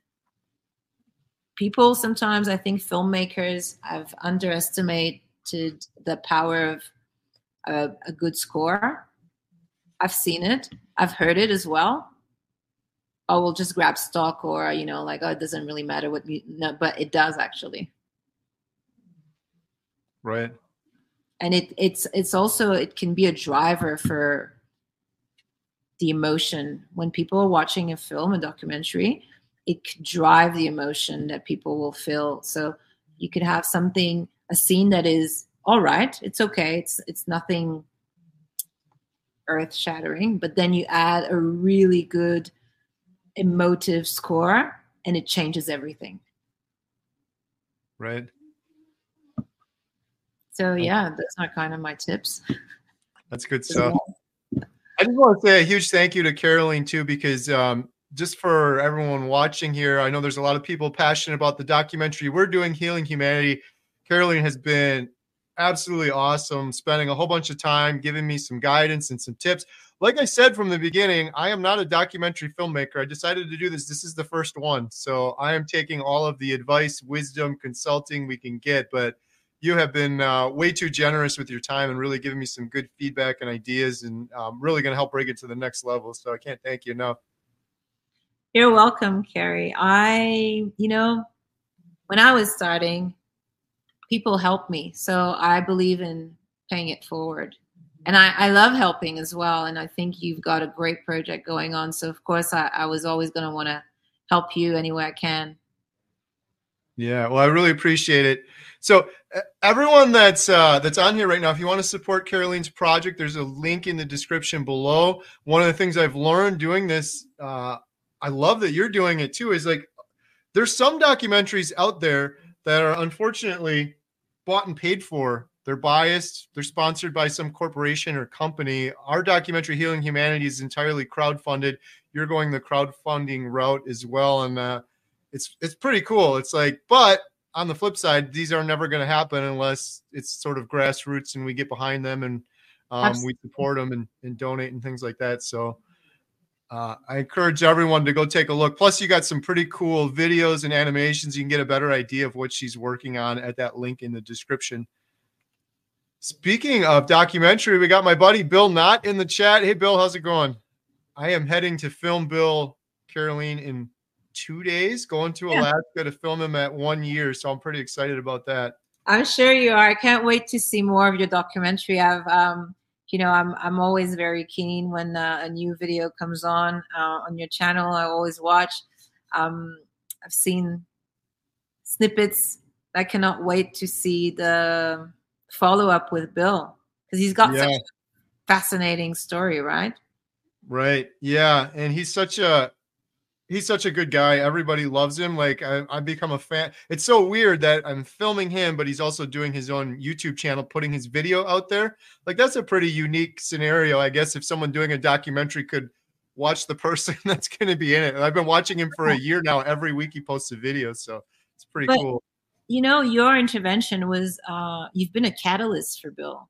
people sometimes, I think filmmakers have underestimated the power of a, a good score. I've seen it. I've heard it as well. Oh, we'll just grab stock, or, you know, like, oh, it doesn't really matter what, mu- no, but it does actually. Right. And it it's it's also, it can be a driver for the emotion. When people are watching a film, a documentary, it could drive the emotion that people will feel. So you could have something, a scene that is all right, it's okay, it's it's nothing earth shattering, but then you add a really good emotive score and it changes everything. Right. So yeah, those are kind of my tips. That's good stuff. I just want to say a huge thank you to Caroline too, because um, just for everyone watching here, I know there's a lot of people passionate about the documentary we're doing, Healing Humanity. Caroline has been absolutely awesome, spending a whole bunch of time giving me some guidance and some tips. Like I said from the beginning, I am not a documentary filmmaker. I decided to do this. This is the first one. So I am taking all of the advice, wisdom, consulting we can get, but you have been uh, way too generous with your time and really giving me some good feedback and ideas, and um, really going to help bring it to the next level. So I can't thank you enough. You're welcome, Carrie. I, you know, when I was starting, people helped me. So I believe in paying it forward. And I, I love helping as well. And I think you've got a great project going on. So of course I, I was always going to want to help you any way I can. Yeah, well, I really appreciate it. So uh, everyone that's uh, that's on here right now, if you want to support Caroline's project, there's a link in the description below. One of the things I've learned doing this, uh, I love that you're doing it too, is like there's some documentaries out there that are unfortunately bought and paid for. They're biased. They're sponsored by some corporation or company. Our documentary, Healing Humanity, is entirely crowdfunded. You're going the crowdfunding route as well, and uh, it's it's pretty cool. It's like, but on the flip side, these are never going to happen unless it's sort of grassroots and we get behind them and um, we support them and, and donate and things like that. So uh, I encourage everyone to go take a look. Plus, you got some pretty cool videos and animations. You can get a better idea of what she's working on at that link in the description. Speaking of documentary, we got my buddy Bill Knott in the chat. Hey, Bill, how's it going? I am heading to film Bill Caroline in two days, going to yeah. Alaska to film him at one year. So I'm pretty excited about that. I'm sure you are. I can't wait to see more of your documentary. I've, um, you know, I'm I'm always very keen when uh, a new video comes on uh, on your channel. I always watch. Um, I've seen snippets. I cannot wait to see the follow up with Bill, because he's got yeah. such a fascinating story, right? Right. Yeah, and he's such a He's such a good guy. Everybody loves him. Like I, I've become a fan. It's so weird that I'm filming him, but he's also doing his own YouTube channel, putting his video out there. Like that's a pretty unique scenario. I guess if someone doing a documentary could watch the person that's going to be in it. And I've been watching him for a year now. Every week he posts a video. So it's pretty but, cool. You know, your intervention was, uh, you've been a catalyst for Bill.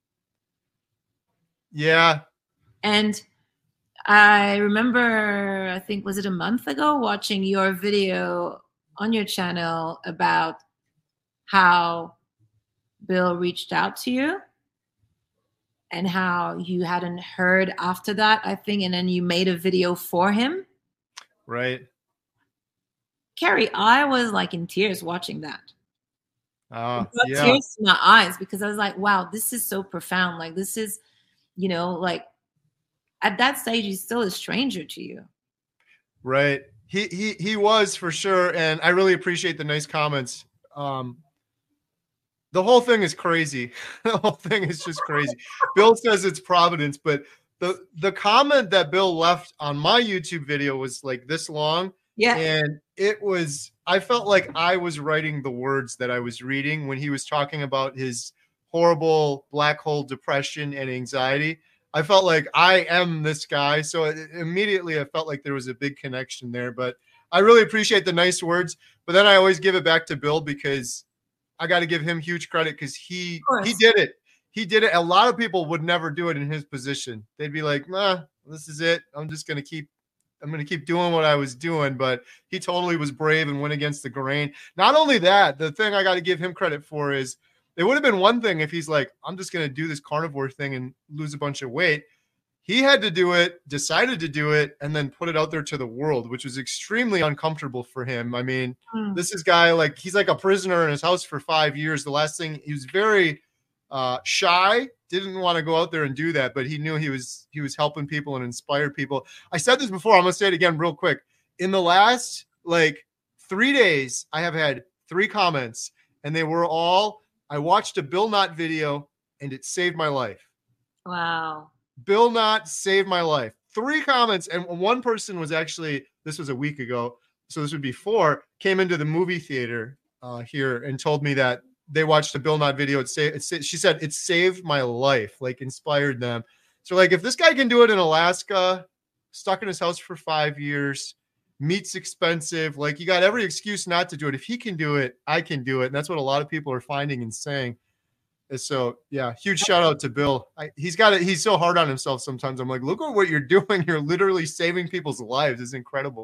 Yeah. And I remember, I think, was it a month ago, watching your video on your channel about how Bill reached out to you and how you hadn't heard after that, I think, and then you made a video for him. Right. Carrie, I was like in tears watching that. Uh, It brought yeah. tears to my eyes because I was like, wow, this is so profound. Like, this is, you know, like at that stage, he's still a stranger to you. Right. He he he was for sure, and I really appreciate the nice comments. Um, the whole thing is crazy. The whole thing is just crazy. Bill says it's Providence, but the the comment that Bill left on my YouTube video was like this long. Yeah. And it was, I felt like I was writing the words that I was reading when he was talking about his horrible black hole depression and anxiety. I felt like I am this guy. So it, immediately I felt like there was a big connection there. But I really appreciate the nice words. But then I always give it back to Bill because I got to give him huge credit because he he did it. He did it. A lot of people would never do it in his position. They'd be like, nah, this is it. I'm just going to keep I'm going to keep doing what I was doing. But he totally was brave and went against the grain. Not only that, the thing I got to give him credit for is it would have been one thing if he's like, I'm just going to do this carnivore thing and lose a bunch of weight. He had to do it, decided to do it, and then put it out there to the world, which was extremely uncomfortable for him. I mean, mm. this is guy like he's like a prisoner in his house for five years. The last thing he was very uh, shy, didn't want to go out there and do that, but he knew he was he was helping people and inspired people. I said this before. I'm gonna say it again real quick. In the last like three days, I have had three comments, and they were all, I watched a Bill Knott video and it saved my life. Wow. Bill Knott saved my life. Three comments, and one person was actually, this was a week ago, so this would be four, came into the movie theater uh, here and told me that they watched a Bill Knott video. It sa- it sa- she said, it saved my life, like inspired them. So like, if this guy can do it in Alaska, stuck in his house for five years, meat's expensive, like you got every excuse not to do it. If he can do it, I can do it. And that's what a lot of people are finding and saying. So yeah, huge shout out to Bill. I, he's got it. He's so hard on himself sometimes. I'm like, look at what you're doing. You're literally saving people's lives. It's incredible.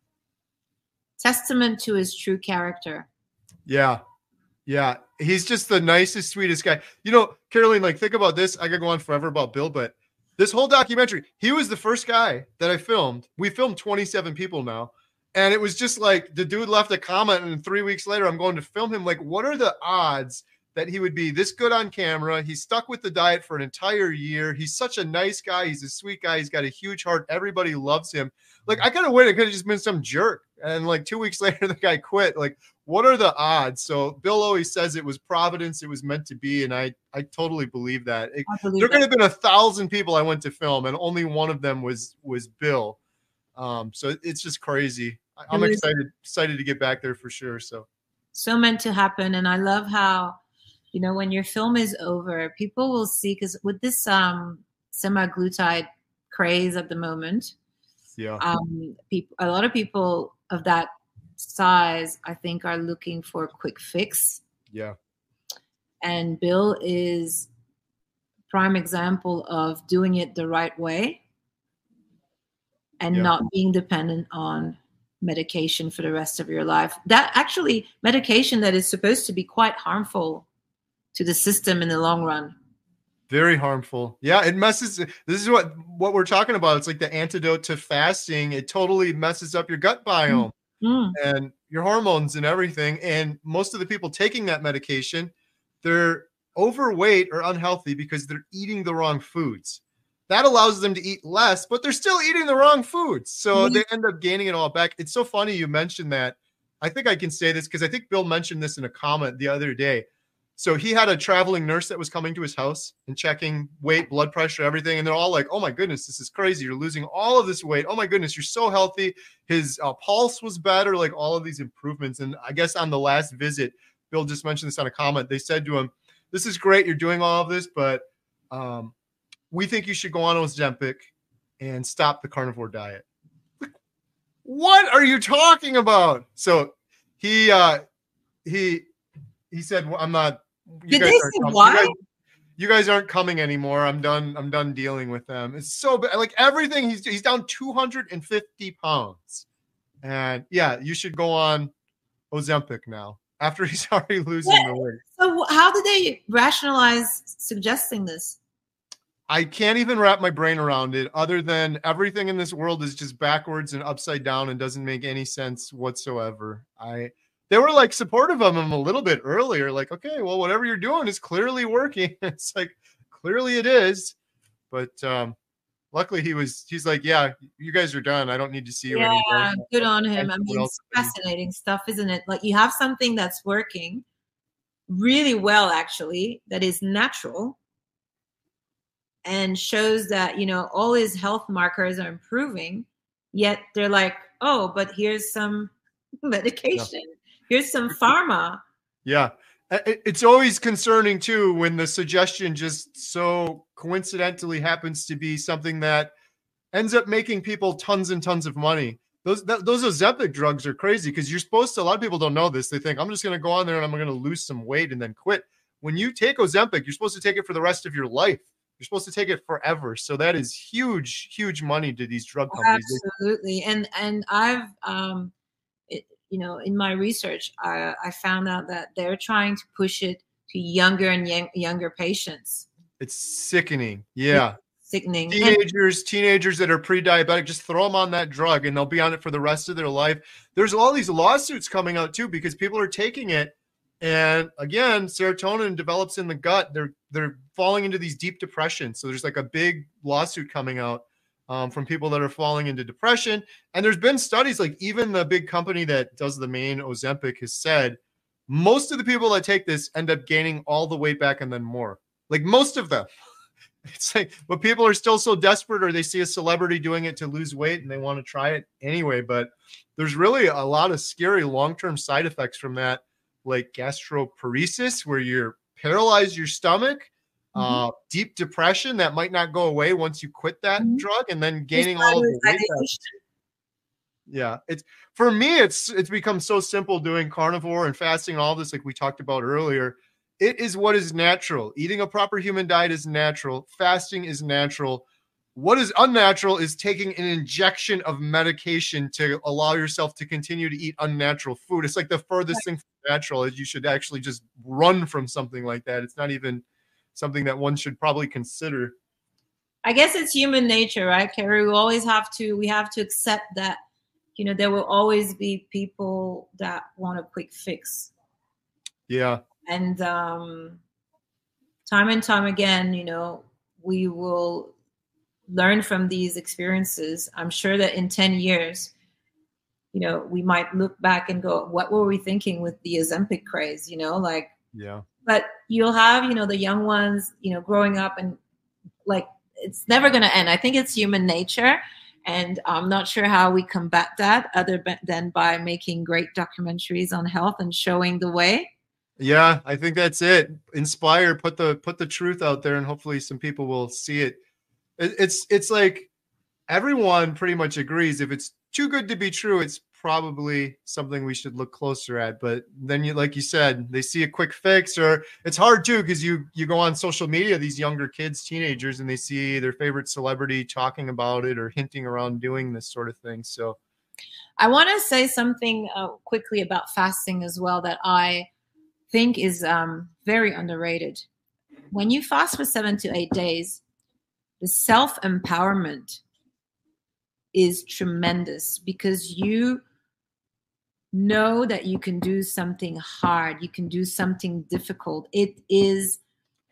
Testament to his true character. Yeah. Yeah. He's just the nicest, sweetest guy. You know, Caroline, like think about this. I could go on forever about Bill, but this whole documentary, he was the first guy that I filmed. We filmed twenty-seven people now. And it was just like the dude left a comment and three weeks later, I'm going to film him. Like, what are the odds that he would be this good on camera? He's stuck with the diet for an entire year. He's such a nice guy. He's a sweet guy. He's got a huge heart. Everybody loves him. Like, I could have waited. It could have just been some jerk. And like two weeks later, the guy quit. Like, what are the odds? So Bill always says it was Providence. It was meant to be. And I, I totally believe that. It, believe there could have been a thousand people I went to film and only one of them was, was Bill. Um, so it's just crazy. I'm excited, excited to get back there for sure. So, so meant to happen. And I love how, you know, when your film is over, people will see, because with this um, semaglutide craze at the moment, yeah, um, people, a lot of people of that size, I think, are looking for a quick fix. Yeah. And Bill is a prime example of doing it the right way and yeah. not being dependent on medication for the rest of your life. That actually, medication that is supposed to be quite harmful to the system in the long run. Very harmful. Yeah, it messes. This is what, what we're talking about. It's like the antidote to fasting. It totally messes up your gut biome mm. and your hormones and everything. And most of the people taking that medication, they're overweight or unhealthy because they're eating the wrong foods. That allows them to eat less, but they're still eating the wrong foods. So mm. they end up gaining it all back. It's so funny you mentioned that. I think I can say this because I think Bill mentioned this in a comment the other day. So he had a traveling nurse that was coming to his house and checking weight, blood pressure, everything. And they're all like, oh my goodness, this is crazy. You're losing all of this weight. Oh my goodness, you're so healthy. His uh, pulse was better, like all of these improvements. And I guess on the last visit, Bill just mentioned this on a comment. They said to him, this is great. You're doing all of this, but um, we think you should go on Ozempic and stop the carnivore diet. What are you talking about? So he, uh, he, he said, well, I'm not, You Did guys they aren't say coming. why? You guys, you guys aren't coming anymore. I'm done. I'm done dealing with them. It's so bad. Like everything, he's he's down two hundred fifty pounds, and yeah, you should go on Ozempic now after he's already losing yeah. the weight. So how did they rationalize suggesting this? I can't even wrap my brain around it. Other than everything in this world is just backwards and upside down and doesn't make any sense whatsoever. I. they were like supportive of him a little bit earlier. Like, okay, well, whatever you're doing is clearly working. It's like, clearly it is. But um, luckily he was, he's like, yeah, you guys are done. I don't need to see you yeah, anymore. good on him. I mean, it's fascinating stuff, isn't it? Like you have something that's working really well, actually, that is natural and shows that, you know, all his health markers are improving, yet they're like, oh, but here's some medication. Yeah. Here's some pharma. Yeah. It's always concerning too when the suggestion just so coincidentally happens to be something that ends up making people tons and tons of money. Those that, those Ozempic drugs are crazy because you're supposed to, a lot of people don't know this. They think I'm just going to go on there and I'm going to lose some weight and then quit. When you take Ozempic, you're supposed to take it for the rest of your life. You're supposed to take it forever. So that is huge, huge money to these drug companies. Absolutely. And, and I've, um, it, you know, in my research, I, I found out that they're trying to push it to younger and young, younger patients. It's sickening. Yeah. It's sickening. Teenagers, and, teenagers that are pre-diabetic, just throw them on that drug and they'll be on it for the rest of their life. There's all these lawsuits coming out too, because people are taking it. And again, serotonin develops in the gut. They're, they're falling into these deep depressions. So there's like a big lawsuit coming out um, from people that are falling into depression. And there's been studies, like even the big company that does the main Ozempic has said, most of the people that take this end up gaining all the weight back and then more. Like most of them. It's like, but people are still so desperate, or they see a celebrity doing it to lose weight and they want to try it anyway. But there's really a lot of scary long-term side effects from that, like gastroparesis, where you're paralyzed your stomach, mm-hmm. uh, deep depression that might not go away once you quit that mm-hmm. drug, and then gaining all of the weight back. Yeah, it's for me, it's it's become so simple doing carnivore and fasting and all this, like we talked about earlier. It is what is natural. Eating a proper human diet is natural. Fasting is natural. What is unnatural is taking an injection of medication to allow yourself to continue to eat unnatural food. It's like the furthest thing from natural is you should actually just run from something like that. It's not even something that one should probably consider. I guess it's human nature, right, Carrie? We always have to, we have to accept that, you know, there will always be people that want a quick fix. Yeah. And um, time and time again, you know, we will learn from these experiences. I'm sure that in ten years, you know, we might look back and go, what were we thinking with the Ozempic craze? You know, like, yeah. But you'll have, you know, the young ones, you know, growing up, and like, it's never going to end. I think it's human nature. And I'm not sure how we combat that other than by making great documentaries on health and showing the way. Yeah, I think that's it. Inspire, put the put the truth out there, and hopefully some people will see it. it. It's it's like everyone pretty much agrees. If it's too good to be true, it's probably something we should look closer at. But then, you like you said, they see a quick fix, or it's hard too because you you go on social media, these younger kids, teenagers, and they see their favorite celebrity talking about it or hinting around doing this sort of thing. So, I want to say something uh, quickly about fasting as well that I think is um, very underrated. When you fast for seven to eight days, the self-empowerment is tremendous because you know that you can do something hard. You can do something difficult. It is,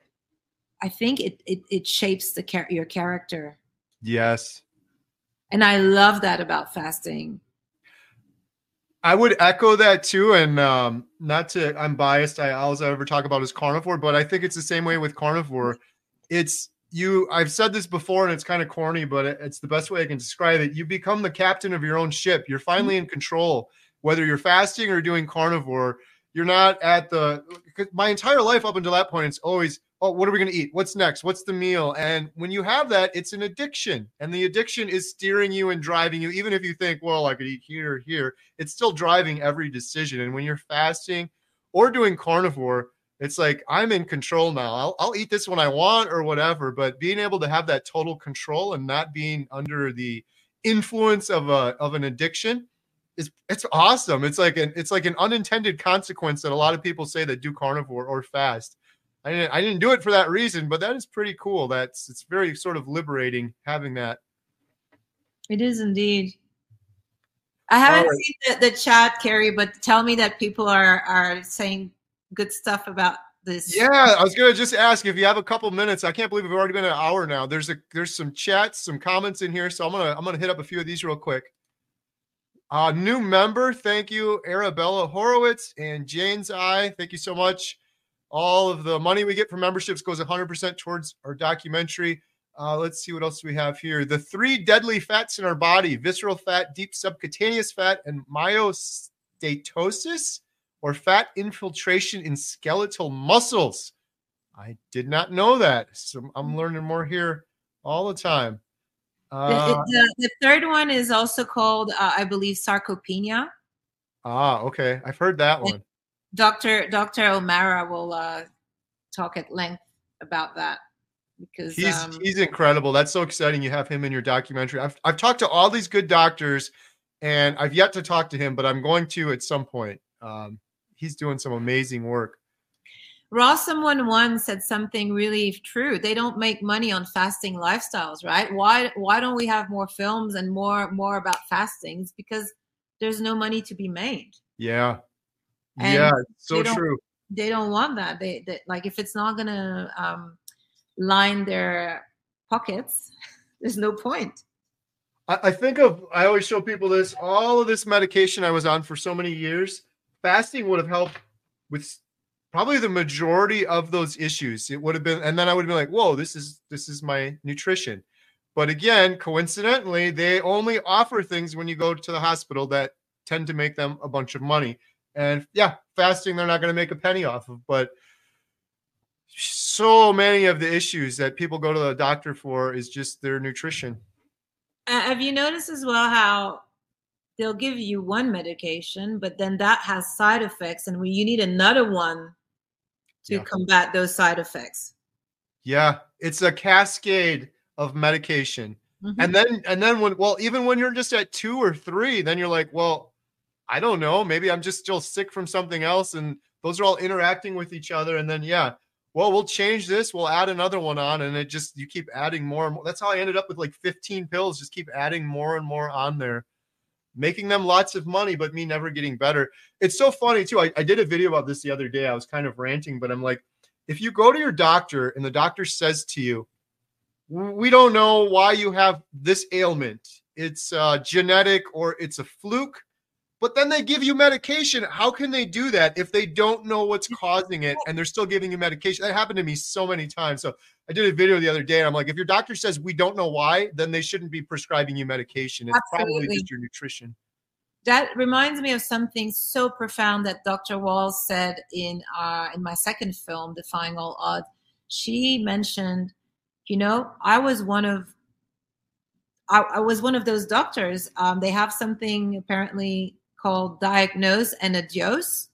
I think it it, it shapes the char- your character. Yes. And I love that about fasting. I would echo that too. And um, not to, I'm biased. I always ever talk about is carnivore, but I think it's the same way with carnivore. It's you, I've said this before and it's kind of corny, but it's the best way I can describe it. You become the captain of your own ship. You're finally in control, whether you're fasting or doing carnivore. You're not at the, my entire life up until that point, it's always, oh, what are we going to eat? What's next? What's the meal? And when you have that, it's an addiction. And the addiction is steering you and driving you. Even if you think, well, I could eat here or here, it's still driving every decision. And when you're fasting or doing carnivore, it's like, I'm in control now. I'll, I'll eat this when I want or whatever. But being able to have that total control and not being under the influence of a of an addiction is it's awesome. It's like an it's like an unintended consequence that a lot of people say that do carnivore or fast. I didn't, I didn't do it for that reason, but that is pretty cool. That's it's very sort of liberating having that. It is indeed. I haven't right. seen the, the chat, Carrie, but tell me that people are are saying good stuff about this. Yeah, I was gonna just ask if you have a couple minutes. I can't believe we've already been an hour now. There's a there's some chats, some comments in here, so I'm gonna I'm gonna hit up a few of these real quick. Uh, new member, thank you, Arabella Horowitz and Jane's Eye. Thank you so much. All of the money we get from memberships goes one hundred percent towards our documentary. Uh, let's see what else we have here. The three deadly fats in our body: visceral fat, deep subcutaneous fat, and myostatosis, or fat infiltration in skeletal muscles. I did not know that. So I'm learning more here all the time. Uh, the, the, the third one is also called, uh, I believe, sarcopenia. Ah, okay. I've heard that one. Doctor Doctor O'Mara will uh, talk at length about that because he's um, he's incredible. That's so exciting. You have him in your documentary. I've I've talked to all these good doctors, and I've yet to talk to him, but I'm going to at some point. Um, he's doing some amazing work. Raw Someone One said something really true. They don't make money on fasting lifestyles, right? Why why don't we have more films and more more about fasting? It's because there's no money to be made. Yeah. And yeah, so they true. They don't want that. They, they like if it's not gonna um, line their pockets, there's no point. I, I think of I always show people this, all of this medication I was on for so many years, fasting would have helped with probably the majority of those issues. It would have been, and then I would have been like, whoa, this is this is my nutrition. But again, coincidentally, they only offer things when you go to the hospital that tend to make them a bunch of money. And yeah, fasting, they're not going to make a penny off of. But so many of the issues that people go to the doctor for is just their nutrition. Uh, have you noticed as well how they'll give you one medication, but then that has side effects, and you need another one to yeah. combat those side effects? Yeah, it's a cascade of medication. Mm-hmm. And then, and then when, well, even when you're just at two or three, then you're like, well, I don't know, maybe I'm just still sick from something else. And those are all interacting with each other. And then, yeah, well, we'll change this. We'll add another one on. And it just, you keep adding more and more. That's how I ended up with like fifteen pills, just keep adding more and more on there, making them lots of money, but me never getting better. It's so funny too. I, I did a video about this the other day. I was kind of ranting, but I'm like, if you go to your doctor and the doctor says to you, we don't know why you have this ailment, it's uh, genetic or it's a fluke, but then they give you medication. How can they do that if they don't know what's causing it and they're still giving you medication? That happened to me so many times. So I did a video the other day and I'm like, if your doctor says we don't know why, then they shouldn't be prescribing you medication. It's Absolutely. Probably just your nutrition. That reminds me of something so profound that Doctor Walls said in uh, in my second film, Defying All Odds. She mentioned, you know, I was one of I, I was one of those doctors. Um, they have something apparently called diagnose and adios.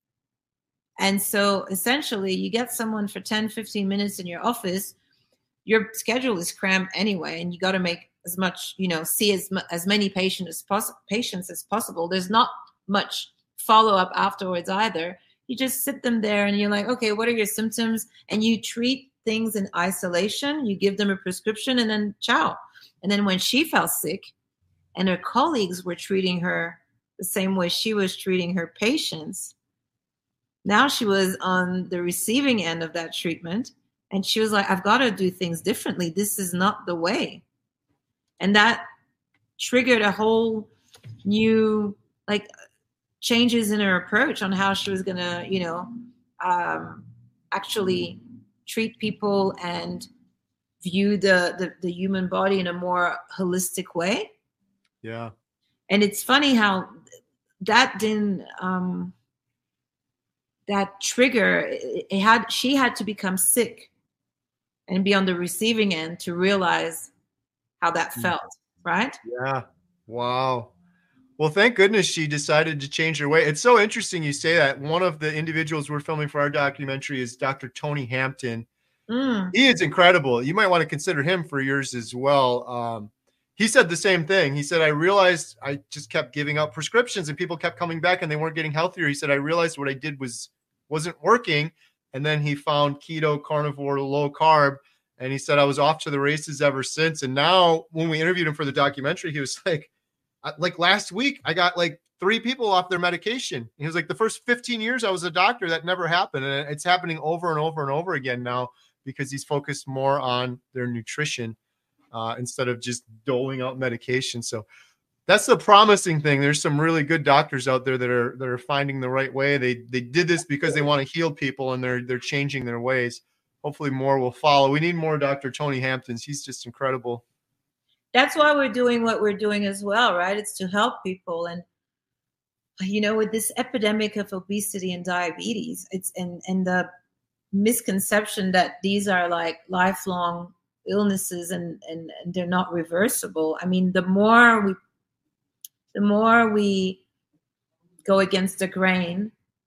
And so essentially you get someone for ten, fifteen minutes in your office, your schedule is cramped anyway, and you got to make as much, you know, see as as many patients as, poss- patients as possible. There's not much follow-up afterwards either. You just sit them there and you're like, okay, what are your symptoms? And you treat things in isolation. You give them a prescription and then ciao. And then when she fell sick and her colleagues were treating her the same way she was treating her patients, now she was on the receiving end of that treatment. And she was like, I've got to do things differently. This is not the way. And that triggered a whole new, like, changes in her approach on how she was going to, you know, um, actually treat people and view the, the, the human body in a more holistic way. Yeah. And it's funny how that didn't, um, that trigger, it, it had, she had to become sick and be on the receiving end to realize how that felt, right? Yeah. Wow. Well, thank goodness she decided to change her way. It's so interesting you say that. One of the individuals we're filming for our documentary is Doctor Tony Hampton. Mm. He is incredible. You might want to consider him for yours as well. Um, he said the same thing. He said, I realized I just kept giving out prescriptions and people kept coming back and they weren't getting healthier. He said, I realized what I did was wasn't working. And then he found keto, carnivore, low carb. And he said, I was off to the races ever since. And now when we interviewed him for the documentary, he was like, I, like last week, I got like three people off their medication. He was like, the first fifteen years I was a doctor, that never happened. And it's happening over and over and over again now because he's focused more on their nutrition uh, instead of just doling out medication. So that's the promising thing. There's some really good doctors out there that are that are finding the right way. They they did this because they want to heal people, and they're they're changing their ways. Hopefully more will follow. We need more Doctor Tony Hamptons. He's just incredible. That's why we're doing what we're doing as well, right? It's to help people. And you know, with this epidemic of obesity and diabetes, it's and and the misconception that these are like lifelong illnesses and and, and they're not reversible. I mean, the more we the more we go against the grain,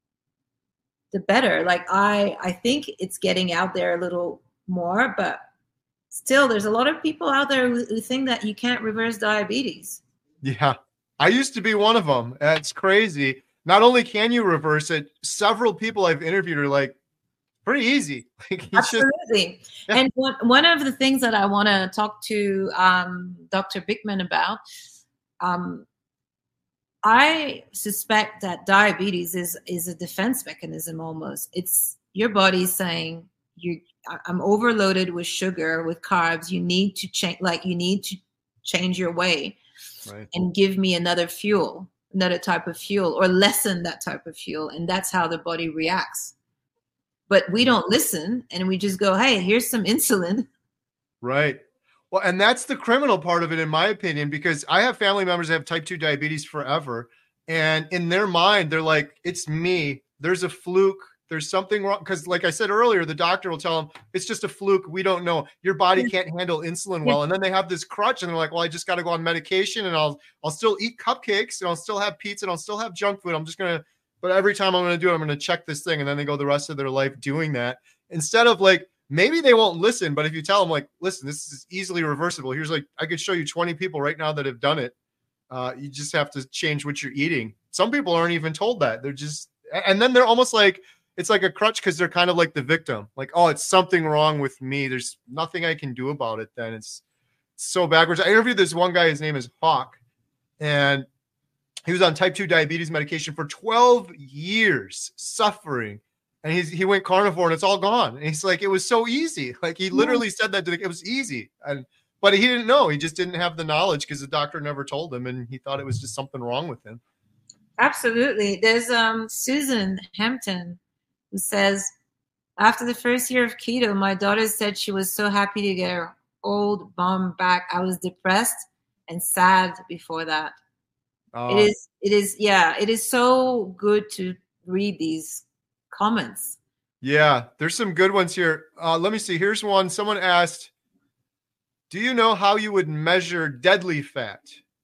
the better. Like I I think it's getting out there a little more, but still there's a lot of people out there who, who think that you can't reverse diabetes. Yeah. I used to be one of them. That's crazy. Not only can you reverse it, several people I've interviewed are like, pretty easy. Like, Absolutely. Just, yeah. And one, one of the things that I want to talk to um, Doctor Bickman about, um, I suspect that diabetes is, is a defense mechanism almost. It's your body saying, you, I'm overloaded with sugar, with carbs. You need to change, like you need to change your way. Right. And give me another fuel, another type of fuel, or lessen that type of fuel. And that's how the body reacts. But we don't listen, and we just go, hey, here's some insulin. Right. Well, and that's the criminal part of it, in my opinion, because I have family members that have type two diabetes forever. And in their mind, they're like, it's me. There's a fluke. There's something wrong. Because like I said earlier, the doctor will tell them it's just a fluke. We don't know. Your body can't handle insulin well. And then they have this crutch and they're like, well, I just got to go on medication and I'll, I'll still eat cupcakes and I'll still have pizza and I'll still have junk food. I'm just going to, but every time I'm going to do it, I'm going to check this thing. And then they go the rest of their life doing that instead of like, maybe they won't listen. But if you tell them like, listen, this is easily reversible. Here's like, I could show you twenty people right now that have done it. Uh, you just have to change what you're eating. Some people aren't even told that. They're just, and then they're almost like, it's like a crutch because they're kind of like the victim. Like, oh, it's something wrong with me. There's nothing I can do about it then. It's so backwards. I interviewed this one guy. His name is Hawk. And he was on type two diabetes medication for twelve years, suffering. And he's, he went carnivore and it's all gone. And he's like, it was so easy. Like he literally said that it was easy. And but he didn't know. He just didn't have the knowledge because the doctor never told him. And he thought it was just something wrong with him. Absolutely. There's um Susan Hampton, who says, after the first year of keto, my daughter said she was so happy to get her old bum back. I was depressed and sad before that. Oh. It is, it is, yeah, it is so good to read these comments. Yeah, there's some good ones here. Uh, let me see. Here's one. Someone asked, do you know how you would measure deadly fat?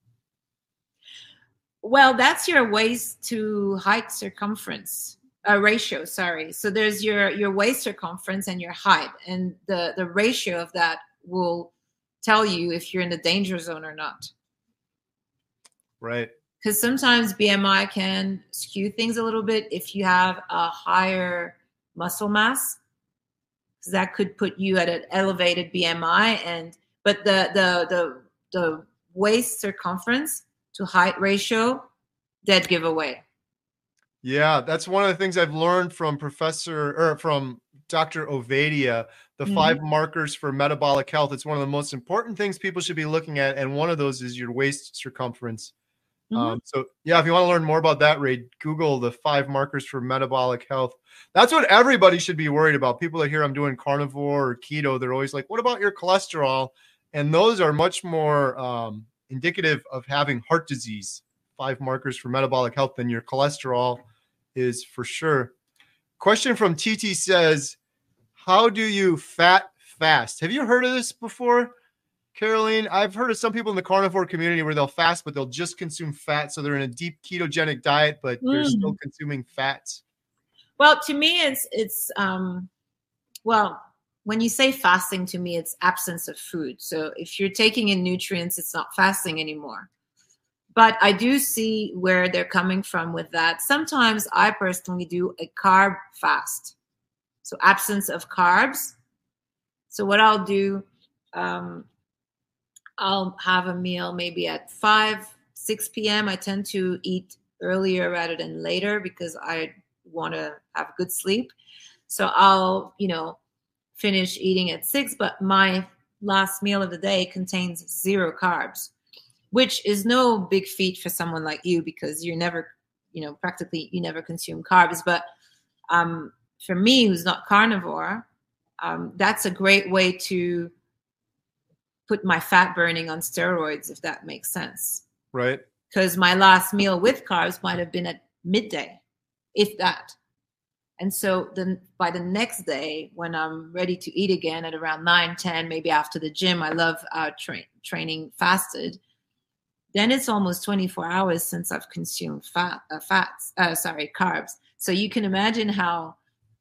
Well, that's your waist to height circumference. A ratio, sorry. So there's your, your waist circumference and your height, and the, the ratio of that will tell you if you're in the danger zone or not. Right. Because sometimes B M I can skew things a little bit if you have a higher muscle mass. Because that could put you at an elevated B M I, and but the the the the waist circumference to height ratio, dead giveaway. Yeah, that's one of the things I've learned from Professor or from Doctor Ovadia, the mm-hmm. five markers for metabolic health. It's one of the most important things people should be looking at. And one of those is your waist circumference. Mm-hmm. Um, so yeah, if you want to learn more about that, Ray, Google the five markers for metabolic health. That's what everybody should be worried about. People that hear I'm doing carnivore or keto, they're always like, what about your cholesterol? And those are much more um, indicative of having heart disease. Five markers for metabolic health than your cholesterol is for sure. Question from T T says, how do you fat fast? Have you heard of this before, Caroline? I've heard of some people in the carnivore community where they'll fast, but they'll just consume fat. So they're in a deep ketogenic diet, but mm. they're still consuming fats. Well, to me, it's, it's um, well, when you say fasting, to me, it's absence of food. So if you're taking in nutrients, it's not fasting anymore. But I do see where they're coming from with that. Sometimes I personally do a carb fast. So absence of carbs. So what I'll do, um, I'll have a meal maybe at five, six p.m. I tend to eat earlier rather than later because I want to have good sleep. So I'll, you know, finish eating at six, but my last meal of the day contains zero carbs, which is no big feat for someone like you because you're never, you know, practically you never consume carbs. But um, for me, who's not carnivore, um, that's a great way to put my fat burning on steroids, if that makes sense. Right. Because my last meal with carbs might have been at midday, if that. And so then by the next day, when I'm ready to eat again at around nine, ten, maybe after the gym, I love uh, tra- training fasted. Then it's almost twenty-four hours since I've consumed fat, uh, fats, uh, sorry, carbs. So you can imagine how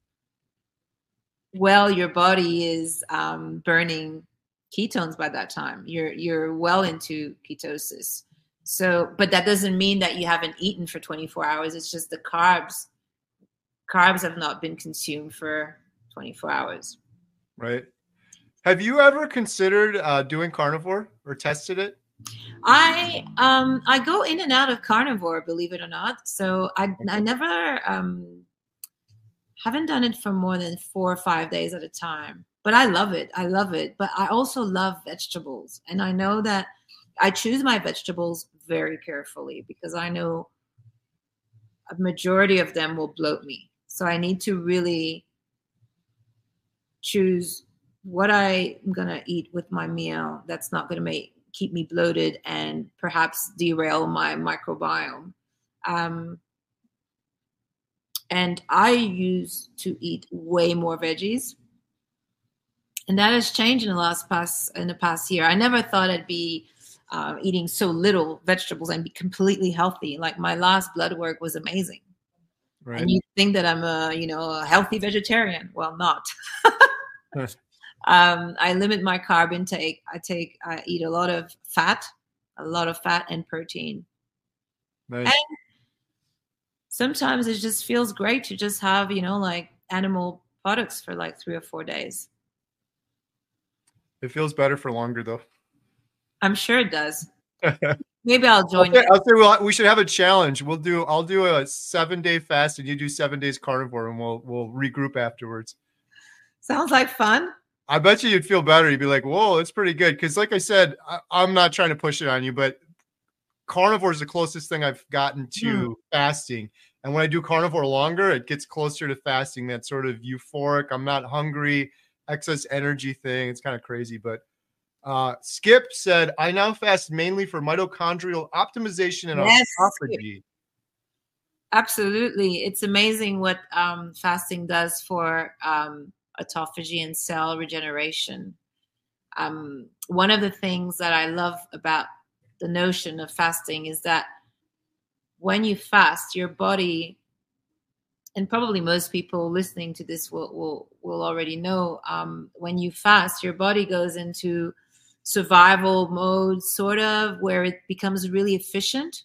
well your body is um, burning ketones by that time. You're you're well into ketosis. So, but that doesn't mean that you haven't eaten for twenty-four hours. It's just the carbs. Carbs have not been consumed for twenty-four hours. Right. Have you ever considered uh, doing carnivore or tested it? I um I go in and out of carnivore, believe it or not. So I I never um haven't done it for more than four or five days at a time. But I love it. I love it. But I also love vegetables, and I know that I choose my vegetables very carefully because I know a majority of them will bloat me. So I need to really choose what I'm going to eat with my meal that's not going to make keep me bloated and perhaps derail my microbiome. Um, and I used to eat way more veggies. And that has changed in the last past in the past year. I never thought I'd be uh, eating so little vegetables and be completely healthy. Like my last blood work was amazing. Right. And you think that I'm a, you know, a healthy vegetarian. Well, not. um, I limit my carb intake. I take, I eat a lot of fat, a lot of fat and protein. Nice. And sometimes it just feels great to just have, you know, like animal products for like three or four days. It feels better for longer, though. I'm sure it does. Maybe I'll join I'll say, you. I'll say well, we should have a challenge. We'll do. I'll do a seven day fast, and you do seven days carnivore, and we'll we'll regroup afterwards. Sounds like fun. I bet you you'd feel better. You'd be like, "Whoa, it's pretty good." Because, like I said, I, I'm not trying to push it on you, but carnivore is the closest thing I've gotten to hmm. fasting. And when I do carnivore longer, it gets closer to fasting. That sort of euphoric. I'm not hungry, excess energy thing. It's kind of crazy, but. Uh, Skip said, I now fast mainly for mitochondrial optimization and yes, autophagy. Absolutely. It's amazing what um, fasting does for um, autophagy and cell regeneration. Um, one of the things that I love about the notion of fasting is that when you fast, your body, and probably most people listening to this will will, will already know, um, when you fast, your body goes into survival mode, sort of, where it becomes really efficient.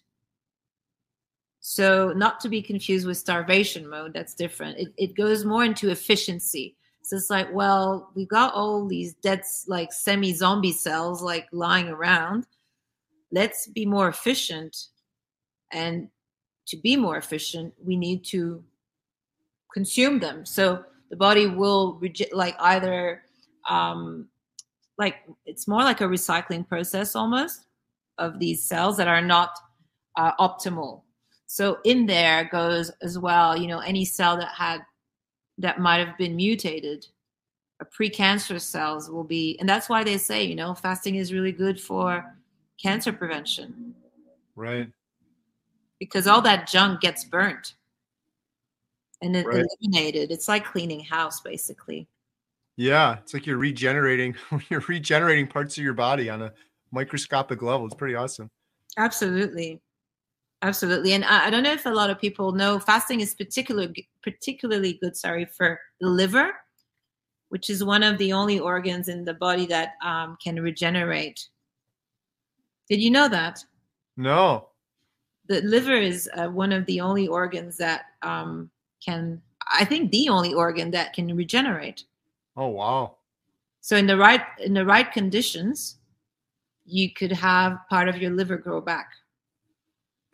So not to be confused with starvation mode, that's different. It, it goes more into efficiency. So it's like, well, we've got all these dead, like semi-zombie cells, like lying around. Let's be more efficient. And to be more efficient, we need to consume them. So the body will reject, like either, um, like it's more like a recycling process almost of these cells that are not uh, optimal. So in there goes as well, you know, any cell that had, that might have been mutated, a precancerous cells will be, and that's why they say, you know, fasting is really good for cancer prevention. Right. Because all that junk gets burnt and it right. eliminated. It's like cleaning house, basically. Yeah, it's like you're regenerating. You're regenerating parts of your body on a microscopic level. It's pretty awesome. Absolutely, absolutely. And I, I don't know if a lot of people know, fasting is particular, particularly good. Sorry, for the liver, which is one of the only organs in the body that um, can regenerate. Did you know that? No. The liver is uh, one of the only organs that um, can. I think the only organ that can regenerate. Oh, wow. So in the right in the right conditions, you could have part of your liver grow back.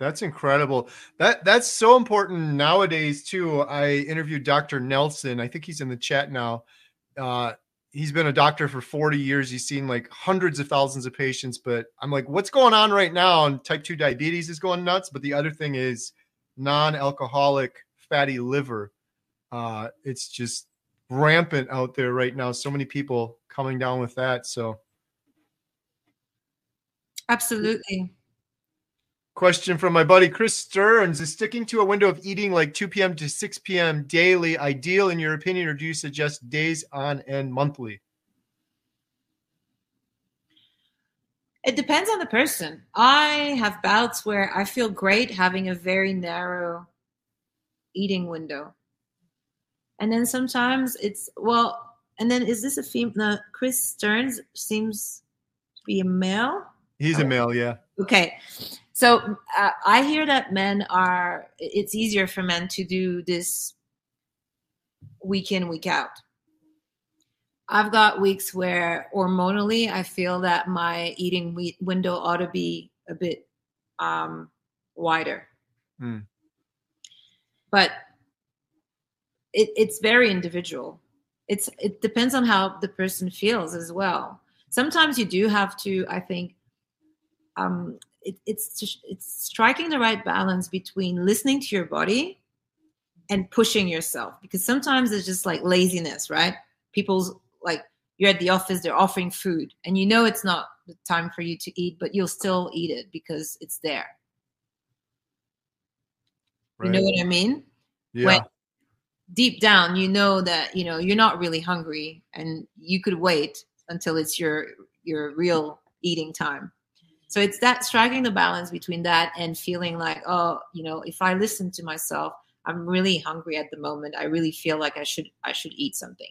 That's incredible. That that's so important nowadays too. I interviewed Doctor Nelson. I think he's in the chat now. Uh, he's been a doctor for forty years. He's seen like hundreds of thousands of patients, but I'm like, what's going on right now? And type two diabetes is going nuts. But the other thing is non-alcoholic fatty liver. Uh, it's just rampant out there right now. So many people coming down with that. So absolutely. Question from my buddy Chris Stearns: is sticking to a window of eating like two p.m. to six p.m. daily ideal in your opinion, or do you suggest days on end monthly? It depends on the person. I have bouts where I feel great having a very narrow eating window. And then sometimes it's, well, and then is this a female? No, Chris Stearns seems to be a male. He's a male, yeah. Okay. So uh, I hear that men are, it's easier for men to do this week in, week out. I've got weeks where hormonally I feel that my eating we- window ought to be a bit um, wider. Mm. But it, it's very individual. It's It depends on how the person feels as well. Sometimes you do have to, I think, um, it, it's it's striking the right balance between listening to your body and pushing yourself, because sometimes it's just like laziness, right? People's like, you're at the office, they're offering food and you know it's not the time for you to eat, but you'll still eat it because it's there. Right. You know what I mean? Yeah. When deep down, you know that, you know, you're not really hungry and you could wait until it's your your real eating time. So it's that striking the balance between that and feeling like, oh, you know, if I listen to myself, I'm really hungry at the moment. I really feel like I should I should eat something.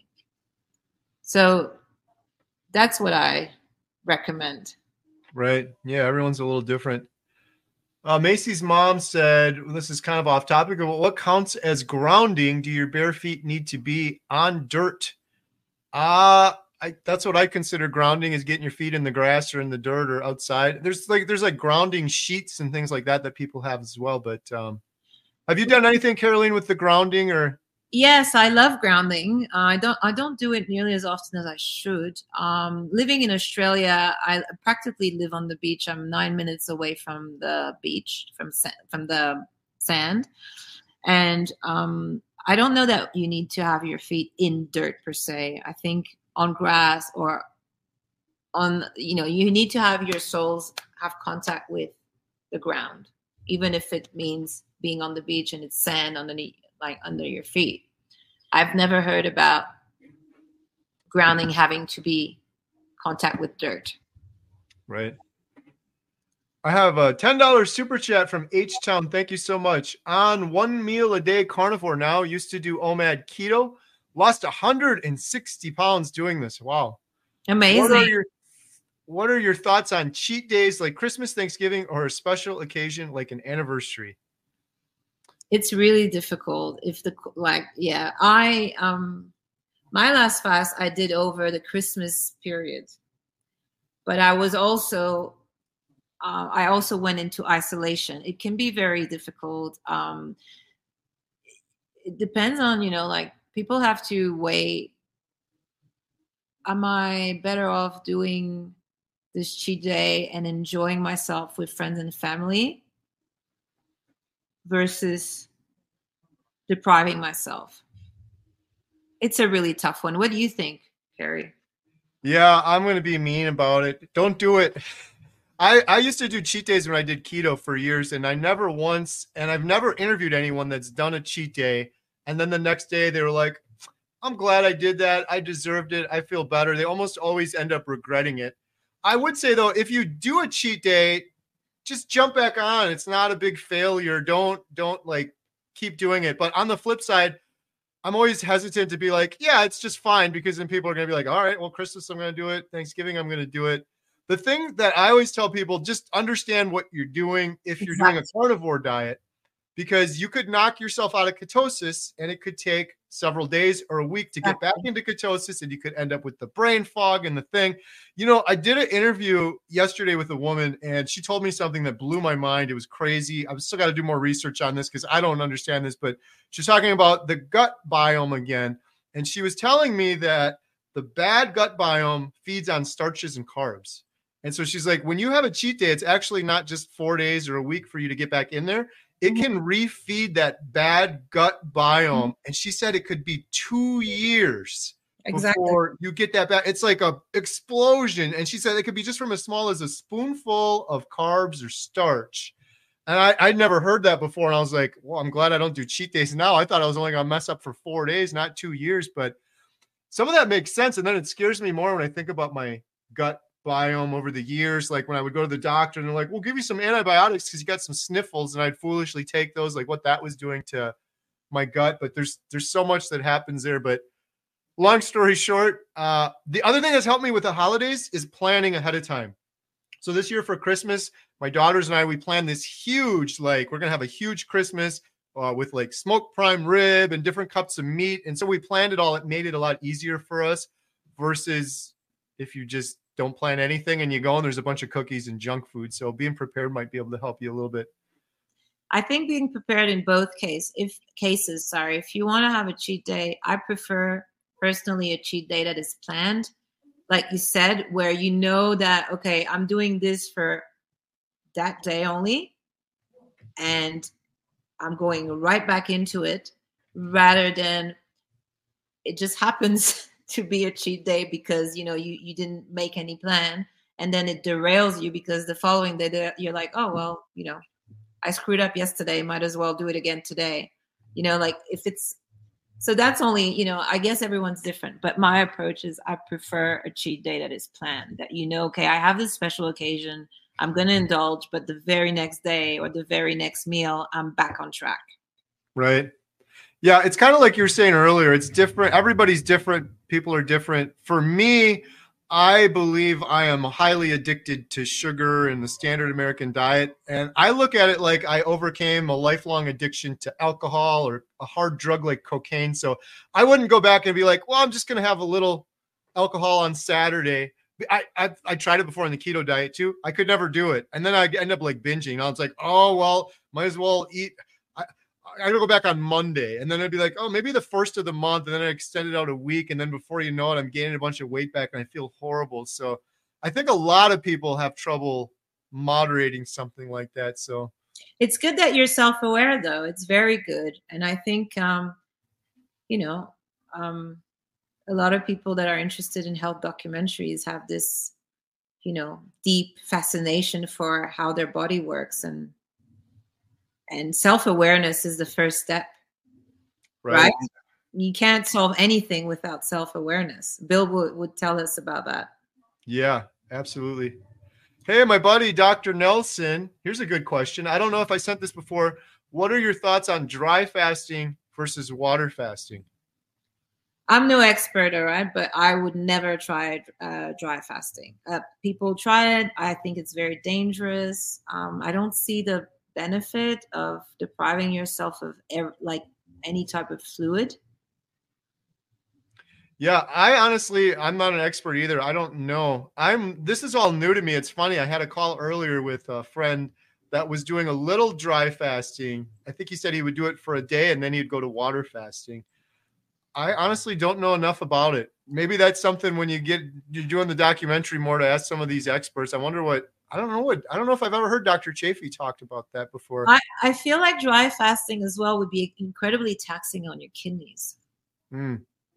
So that's what I recommend. Right. Yeah, everyone's a little different. Uh, Macy's mom said, this is kind of off topic, but what counts as grounding? Do your bare feet need to be on dirt? Uh, I, that's what I consider grounding, is getting your feet in the grass or in the dirt or outside. There's like there's like grounding sheets and things like that that people have as well. But um, have you done anything, Caroline, with the grounding? Or yes, I love grounding. Uh, I don't I don't do it nearly as often as I should. Um, living in Australia, I practically live on the beach. I'm nine minutes away from the beach, from from the sand, and um, I don't know that you need to have your feet in dirt per se. I think on grass or on, you know, you need to have your soles have contact with the ground, even if it means being on the beach and it's sand underneath, like under your feet. I've never heard about grounding having to be contact with dirt. Right. I have a ten dollars super chat from H-Town. Thank you so much. On one meal a day carnivore now, used to do O M A D keto. Lost one hundred sixty pounds doing this. Wow. Amazing. What are your, what are your thoughts on cheat days like Christmas, Thanksgiving, or a special occasion like an anniversary? It's really difficult. If the, like, yeah, I, um, my last fast I did over the Christmas period, but I was also, uh, I also went into isolation. It can be very difficult. Um, it depends on, you know, like, people have to weigh, am I better off doing this cheat day and enjoying myself with friends and family versus depriving myself? It's a really tough one. What do you think, Carrie? Yeah, I'm going to be mean about it. Don't do it. I, I used to do cheat days when I did keto for years, and I never once, and I've never interviewed anyone that's done a cheat day and then the next day they were like, I'm glad I did that. I deserved it. I feel better. They almost always end up regretting it. I would say, though, if you do a cheat day, just jump back on. It's not a big failure. Don't, don't like keep doing it. But on the flip side, I'm always hesitant to be like, yeah, it's just fine, because then people are going to be like, all right, well, Christmas, I'm going to do it. Thanksgiving, I'm going to do it. The thing that I always tell people, just understand what you're doing if you're exactly. doing a carnivore diet, because you could knock yourself out of ketosis and it could take several days or a week to get back into ketosis, and you could end up with the brain fog and the thing. You know, I did an interview yesterday with a woman, and she told me something that blew my mind. It was crazy. I've still got to do more research on this because I don't understand this, but she's talking about the gut biome again. And she was telling me that the bad gut biome feeds on starches and carbs. And so she's like, when you have a cheat day, it's actually not just four days or a week for you to get back in there. It can refeed that bad gut biome. And she said it could be two years exactly. before you get that back. It's like a explosion. And she said it could be just from as small as a spoonful of carbs or starch. And I, I'd never heard that before. And I was like, well, I'm glad I don't do cheat days now. I thought I was only going to mess up for four days, not two years. But some of that makes sense. And then it scares me more when I think about my gut biome over the years. Like when I would go to the doctor and they're like, we'll give you some antibiotics because you got some sniffles. And I'd foolishly take those, like what that was doing to my gut. But there's there's so much that happens there. But long story short, uh, the other thing that's helped me with the holidays is planning ahead of time. So this year for Christmas, my daughters and I, we planned this huge, like we're going to have a huge Christmas uh, with like smoked prime rib and different cups of meat. And so we planned it all. It made it a lot easier for us versus if you just don't plan anything and you go and there's a bunch of cookies and junk food. So being prepared might be able to help you a little bit. I think being prepared in both case, if cases, sorry, if you want to have a cheat day, I prefer personally a cheat day that is planned. Like you said, where you know that, okay, I'm doing this for that day only, and I'm going right back into it rather than it just happens to be a cheat day because, you know, you, you didn't make any plan and then it derails you because the following day you're like, oh, well, you know, I screwed up yesterday. Might as well do it again today. You know, like if it's, so that's only, you know, I guess everyone's different, but my approach is I prefer a cheat day that is planned, that, you know, okay, I have this special occasion. I'm going to indulge, but the very next day or the very next meal, I'm back on track. Right. Yeah. It's kind of like you were saying earlier. It's different. Everybody's different. People are different. For me, I believe I am highly addicted to sugar and the standard American diet. And I look at it like I overcame a lifelong addiction to alcohol or a hard drug like cocaine. So I wouldn't go back and be like, well, I'm just going to have a little alcohol on Saturday. I, I I tried it before in the keto diet too. I could never do it. And then I end up like binging. I was like, oh, well, might as well eat. I, I gotta go back on Monday. And then I'd be like, oh, maybe the first of the month. And then I extend it out a week. And then before you know it, I'm gaining a bunch of weight back and I feel horrible. So I think a lot of people have trouble moderating something like that. So it's good that you're self-aware though. It's very good. And I think, um, you know, um, a lot of people that are interested in health documentaries have this, you know, deep fascination for how their body works, and and self-awareness is the first step, right? right? You can't solve anything without self-awareness. Bill would, would tell us about that. Yeah, absolutely. Hey, my buddy, Doctor Nelson, here's a good question. I don't know if I sent this before. What are your thoughts on dry fasting versus water fasting? I'm no expert, all right, but I would never try uh, dry fasting. Uh, people try it. I think it's very dangerous. Um, I don't see the benefit of depriving yourself of ev- like any type of fluid. Yeah, I honestly, I'm not an expert either. I don't know. I'm. This is all new to me. It's funny. I had a call earlier with a friend that was doing a little dry fasting. I think he said he would do it for a day and then he'd go to water fasting. I honestly don't know enough about it. Maybe that's something when you get, you're doing the documentary more to ask some of these experts. I wonder what, I don't know what, I don't know if I've ever heard Doctor Chafee talked about that before. I, I feel like dry fasting as well would be incredibly taxing on your kidneys. Mm.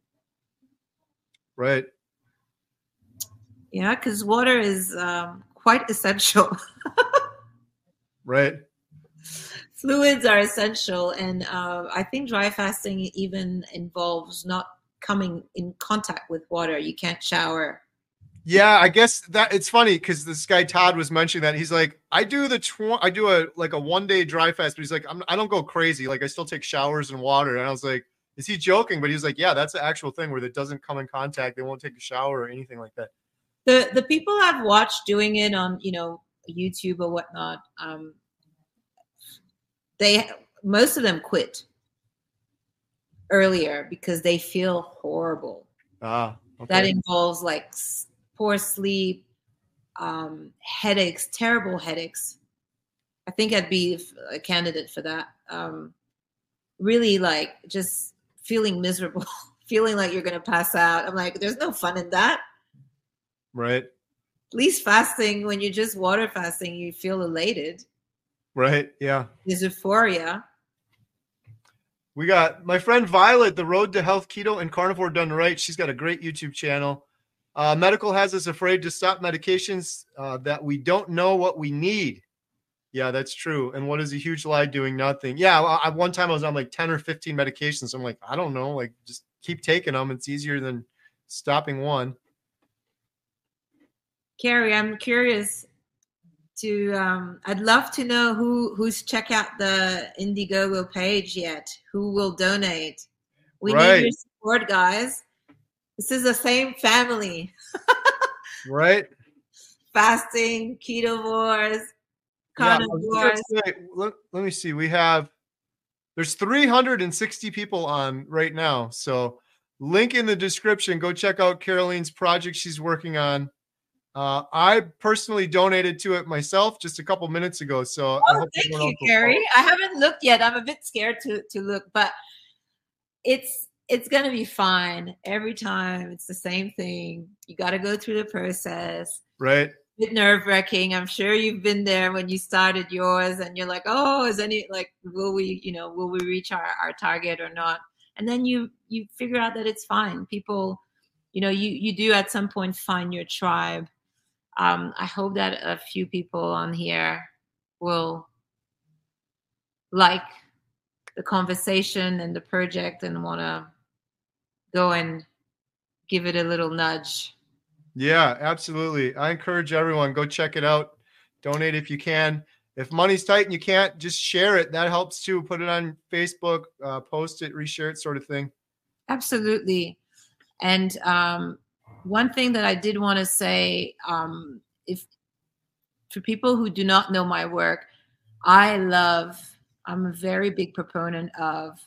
Right. Yeah, because water is um, quite essential. Right. Fluids are essential, and uh, I think dry fasting even involves not coming in contact with water. You can't shower. Yeah, I guess that it's funny because this guy Todd was mentioning that. He's like, I do the tw- I do a like a one day dry fast, but he's like, I'm, I don't go crazy. Like I still take showers and water. And I was like, is he joking? But he was like, yeah, that's the actual thing where it doesn't come in contact. They won't take a shower or anything like that. The the people I've watched doing it on, you know, YouTube or whatnot, um, they most of them quit. earlier because they feel horrible. Ah, okay. That involves like poor sleep, um, headaches, terrible headaches. I think I'd be a candidate for that. Um, really like just feeling miserable, feeling like you're going to pass out. I'm like, there's no fun in that. Right. At least fasting, when you're just water fasting, you feel elated. Right. Yeah. There's euphoria. We got my friend Violet, The Road to Health, Keto and Carnivore Done Right. She's got a great YouTube channel. Uh, medical has us afraid to stop medications uh, that we don't know what we need. Yeah, that's true. And what is a huge lie? Doing nothing. Yeah, I, one time I was on like ten or fifteen medications. I'm like, I don't know. Like, just keep taking them. It's easier than stopping one. Carrie, I'm curious to, um, I'd love to know who who's checked out the Indiegogo page yet. Who will donate? We right. need your support, guys. This is the same family. Right. Fasting, ketovores, carnivores. Yeah, let, let me see. We have, there's three hundred sixty people on right now. So link in the description. Go check out Caroline's project she's working on. Uh, I personally donated to it myself just a couple minutes ago. So oh, I hope thank you, Carrie. I haven't looked yet. I'm a bit scared to to look, but it's it's gonna be fine. Every time it's the same thing. You got to go through the process. Right. A bit nerve wracking. I'm sure you've been there when you started yours, and you're like, oh, is any like, will we, you know, will we reach our our target or not? And then you you figure out that it's fine. People, you know, you you do at some point find your tribe. Um, I hope that a few people on here will like the conversation and the project and want to go and give it a little nudge. Yeah, absolutely. I encourage everyone, go check it out. Donate if you can. If money's tight and you can't, just share it. That helps too. Put it on Facebook, uh, post it, reshare it, sort of thing. Absolutely. And um, one thing that I did want to say, um, if for people who do not know my work, I love, I'm a very big proponent of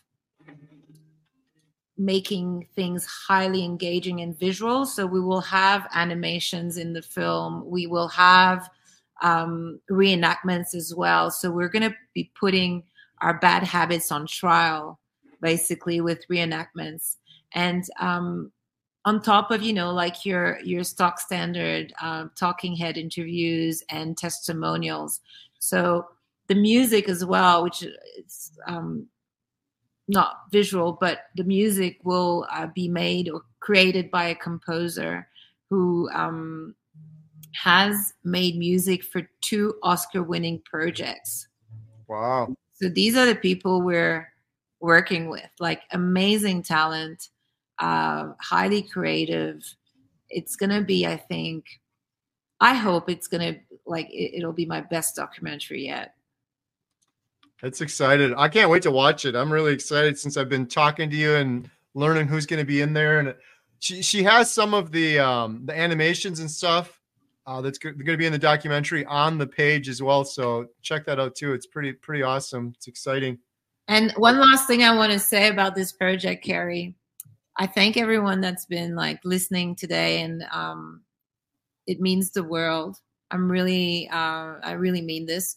making things highly engaging and visual. So we will have animations in the film. We will have um, reenactments as well. So we're going to be putting our bad habits on trial, basically, with reenactments. And um, on top of, you know, like your your stock standard um, talking head interviews and testimonials. So the music as well, which is um, not visual, but the music will uh, be made or created by a composer who um, has made music for two Oscar-winning projects. Wow. So these are the people we're working with, like amazing talent. Uh, highly creative. It's gonna be, I think, I hope it's gonna like it, it'll be my best documentary yet. That's excited. I can't wait to watch it. I'm really excited since I've been talking to you and learning who's going to be in there. And she she has some of the um, the animations and stuff uh, that's going to be in the documentary on the page as well. So check that out too. It's pretty pretty awesome. It's exciting. And one last thing I want to say about this project, Carrie. I thank everyone that's been like listening today, and um, it means the world. I'm really, uh, I really mean this.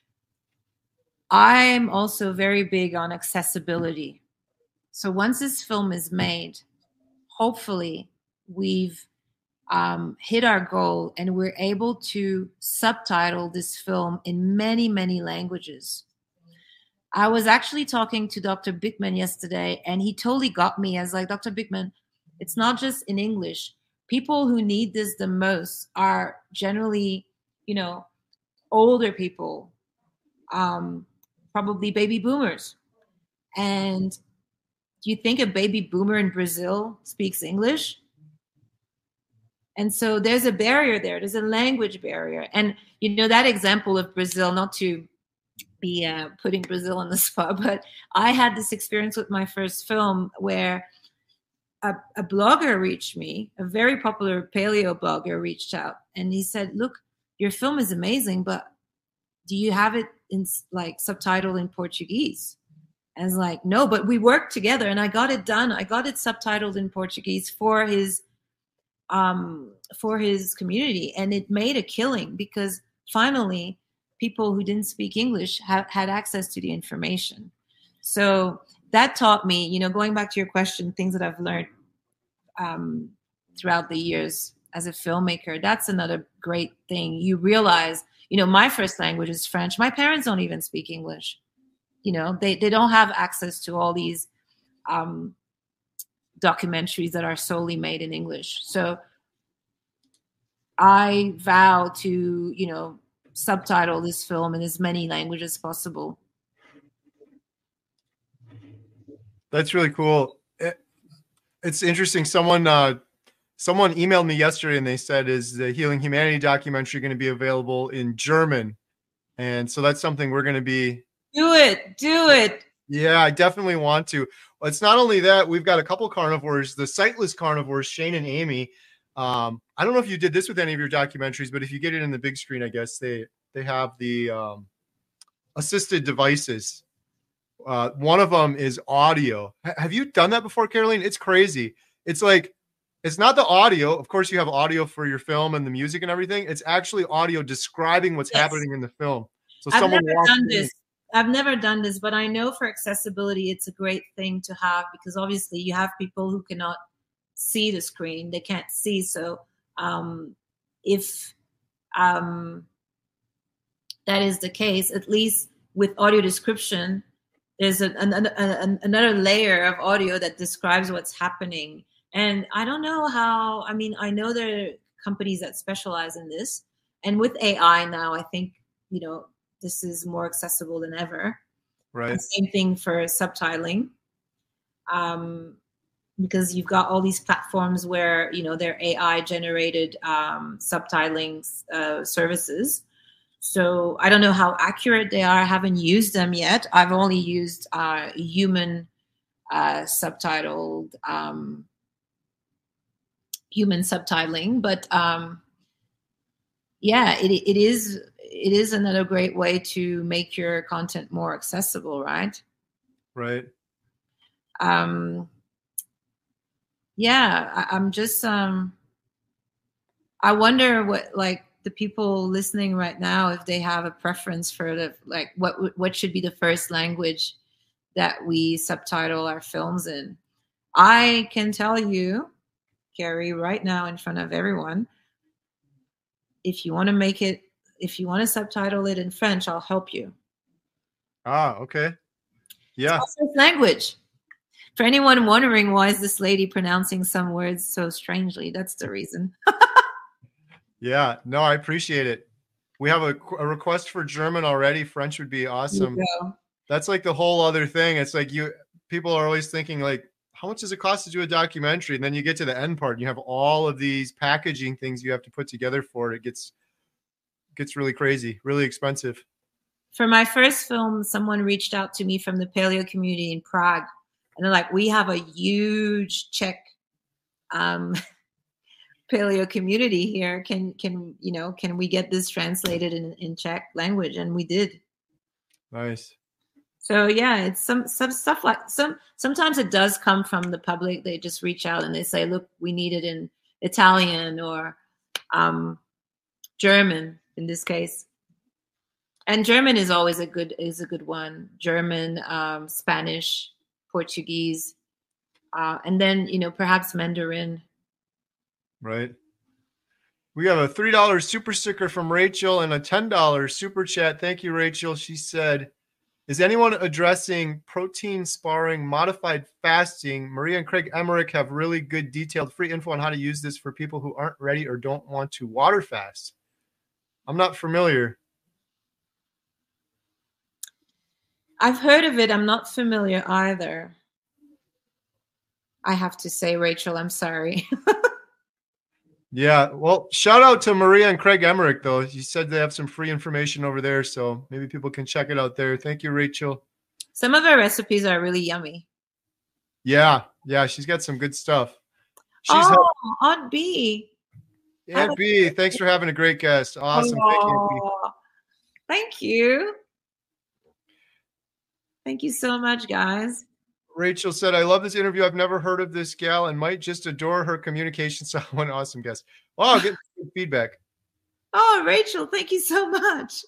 I'm also very big on accessibility. So once this film is made, hopefully we've um, hit our goal and we're able to subtitle this film in many, many languages. I was actually talking to Doctor Bickman yesterday, and he totally got me as like, Doctor Bickman, it's not just in English. People who need this the most are generally, you know, older people, um, probably baby boomers. And do you think a baby boomer in Brazil speaks English? And so there's a barrier there. There's a language barrier. And, you know, that example of Brazil, not to be uh, putting Brazil on the spot, but I had this experience with my first film where a, a blogger reached me, a very popular paleo blogger reached out, and he said, look, your film is amazing, but do you have it in like subtitled in Portuguese? And it's like, no, but we worked together and I got it done. I got it subtitled in Portuguese for his um, for his community. And it made a killing because finally people who didn't speak English have, had access to the information. So that taught me, you know, going back to your question, things that I've learned um, throughout the years as a filmmaker, that's another great thing. You realize, you know, my first language is French. My parents don't even speak English. You know, they, they don't have access to all these um, documentaries that are solely made in English. So I vow to, you know, subtitle this film in as many languages as possible. That's really cool. It, it's interesting. Someone uh, someone emailed me yesterday and they said, is the Healing Humanity documentary going to be available in German? And so that's something we're going to be. Do it. Do it. Yeah, I definitely want to. It's not only that, we've got a couple carnivores, the Sightless carnivores, Shane and Amy. Um, I don't know if you did this with any of your documentaries, but if you get it in the big screen, I guess they, they have the um, assisted devices. Uh, one of them is audio. H- have you done that before, Caroline? It's crazy. It's like, it's not the audio. Of course, you have audio for your film and the music and everything. It's actually audio describing what's yes. happening in the film. So I've someone never walks done in. this. I've never done this, but I know for accessibility, it's a great thing to have because obviously you have people who cannot see the screen. They can't see. So um, if um, that is the case, at least with audio description, there's a, an, an, an, another layer of audio that describes what's happening. And I don't know how, I mean, I know there are companies that specialize in this. And with A I now, I think, you know, this is more accessible than ever. Right. And same thing for subtitling. Um, because you've got all these platforms where, you know, they're A I generated um, subtitling uh, services. So I don't know how accurate they are. I haven't used them yet. I've only used uh, human uh, subtitled, um, human subtitling. But um, yeah, it it is it is another great way to make your content more accessible, right? Right. Um, yeah, I, I'm just. Um, I wonder what like. the people listening right now, if they have a preference for the, like what what should be the first language that we subtitle our films in. I can tell you, Carrie, right now in front of everyone, if you want to make it, if you want to subtitle it in French, I'll help you. Ah, okay. Yeah. It's first language. For anyone wondering why is this lady pronouncing some words so strangely, that's the reason. Yeah, no, I appreciate it. We have a, a request for German already. French would be awesome. That's like the whole other thing. It's like you people are always thinking like, how much does it cost to do a documentary? And then you get to the end part and you have all of these packaging things you have to put together for it. It gets gets really crazy, really expensive. For my first film, someone reached out to me from the paleo community in Prague. And they're like, we have a huge Czech um paleo community here. Can can you know can we get this translated in, in Czech language? And we did. Nice. So yeah, it's some some stuff like some sometimes it does come from the public. They just reach out and they say, look, we need it in Italian or um German in this case. And German is always a good is a good one. German, um, Spanish, Portuguese, uh, and then you know perhaps Mandarin. Right. We have a three dollar super sticker from Rachel and a ten dollar super chat. Thank you, Rachel. She said, is anyone addressing protein sparring, modified fasting? Maria and Craig Emmerich have really good detailed free info on how to use this for people who aren't ready or don't want to water fast. I'm not familiar. I've heard of it. I'm not familiar either. I have to say, Rachel, I'm sorry. Yeah, well, shout out to Maria and Craig Emmerich, though. You said they have some free information over there, so maybe people can check it out there. Thank you, Rachel. Some of her recipes are really yummy. Yeah, yeah, she's got some good stuff. She's oh, helped- Aunt B. Aunt B, thanks for having a great guest. Awesome. Oh, thank you. Thank you so much, guys. Rachel said, I love this interview. I've never heard of this gal and might just adore her communication style. One awesome guest. Wow, get good feedback. Oh, Rachel, thank you so much.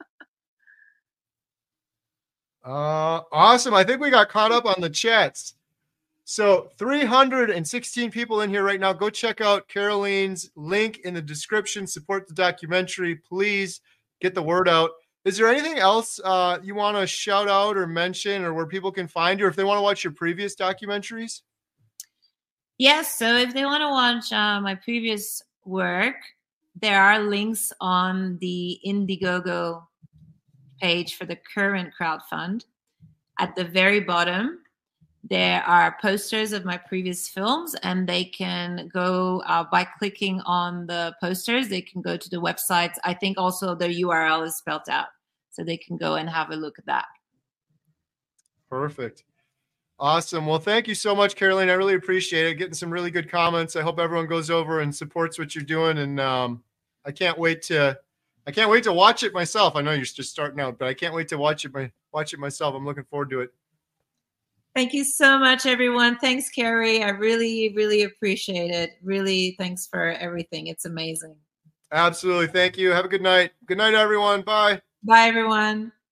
Uh, awesome. I think we got caught up on the chats. So three hundred sixteen people in here right now. Go check out Caroline's link in the description. Support the documentary. Please get the word out. Is there anything else uh, you want to shout out or mention, or where people can find you, or if they want to watch your previous documentaries? Yes. So if they want to watch uh, my previous work, there are links on the Indiegogo page for the current crowdfund. At the very bottom, there are posters of my previous films, and they can go uh, by clicking on the posters. They can go to the website. I think also the U R L is spelled out, so they can go and have a look at that. Perfect. Awesome. Well, thank you so much, Caroline. I really appreciate it. Getting some really good comments. I hope everyone goes over and supports what you're doing. And um, I can't wait to, I can't wait to watch it myself. I know you're just starting out, but I can't wait to watch it, my, watch it myself. I'm looking forward to it. Thank you so much, everyone. Thanks, Carrie. I really, really appreciate it. Really, thanks for everything. It's amazing. Absolutely. Thank you. Have a good night. Good night, everyone. Bye. Bye, everyone.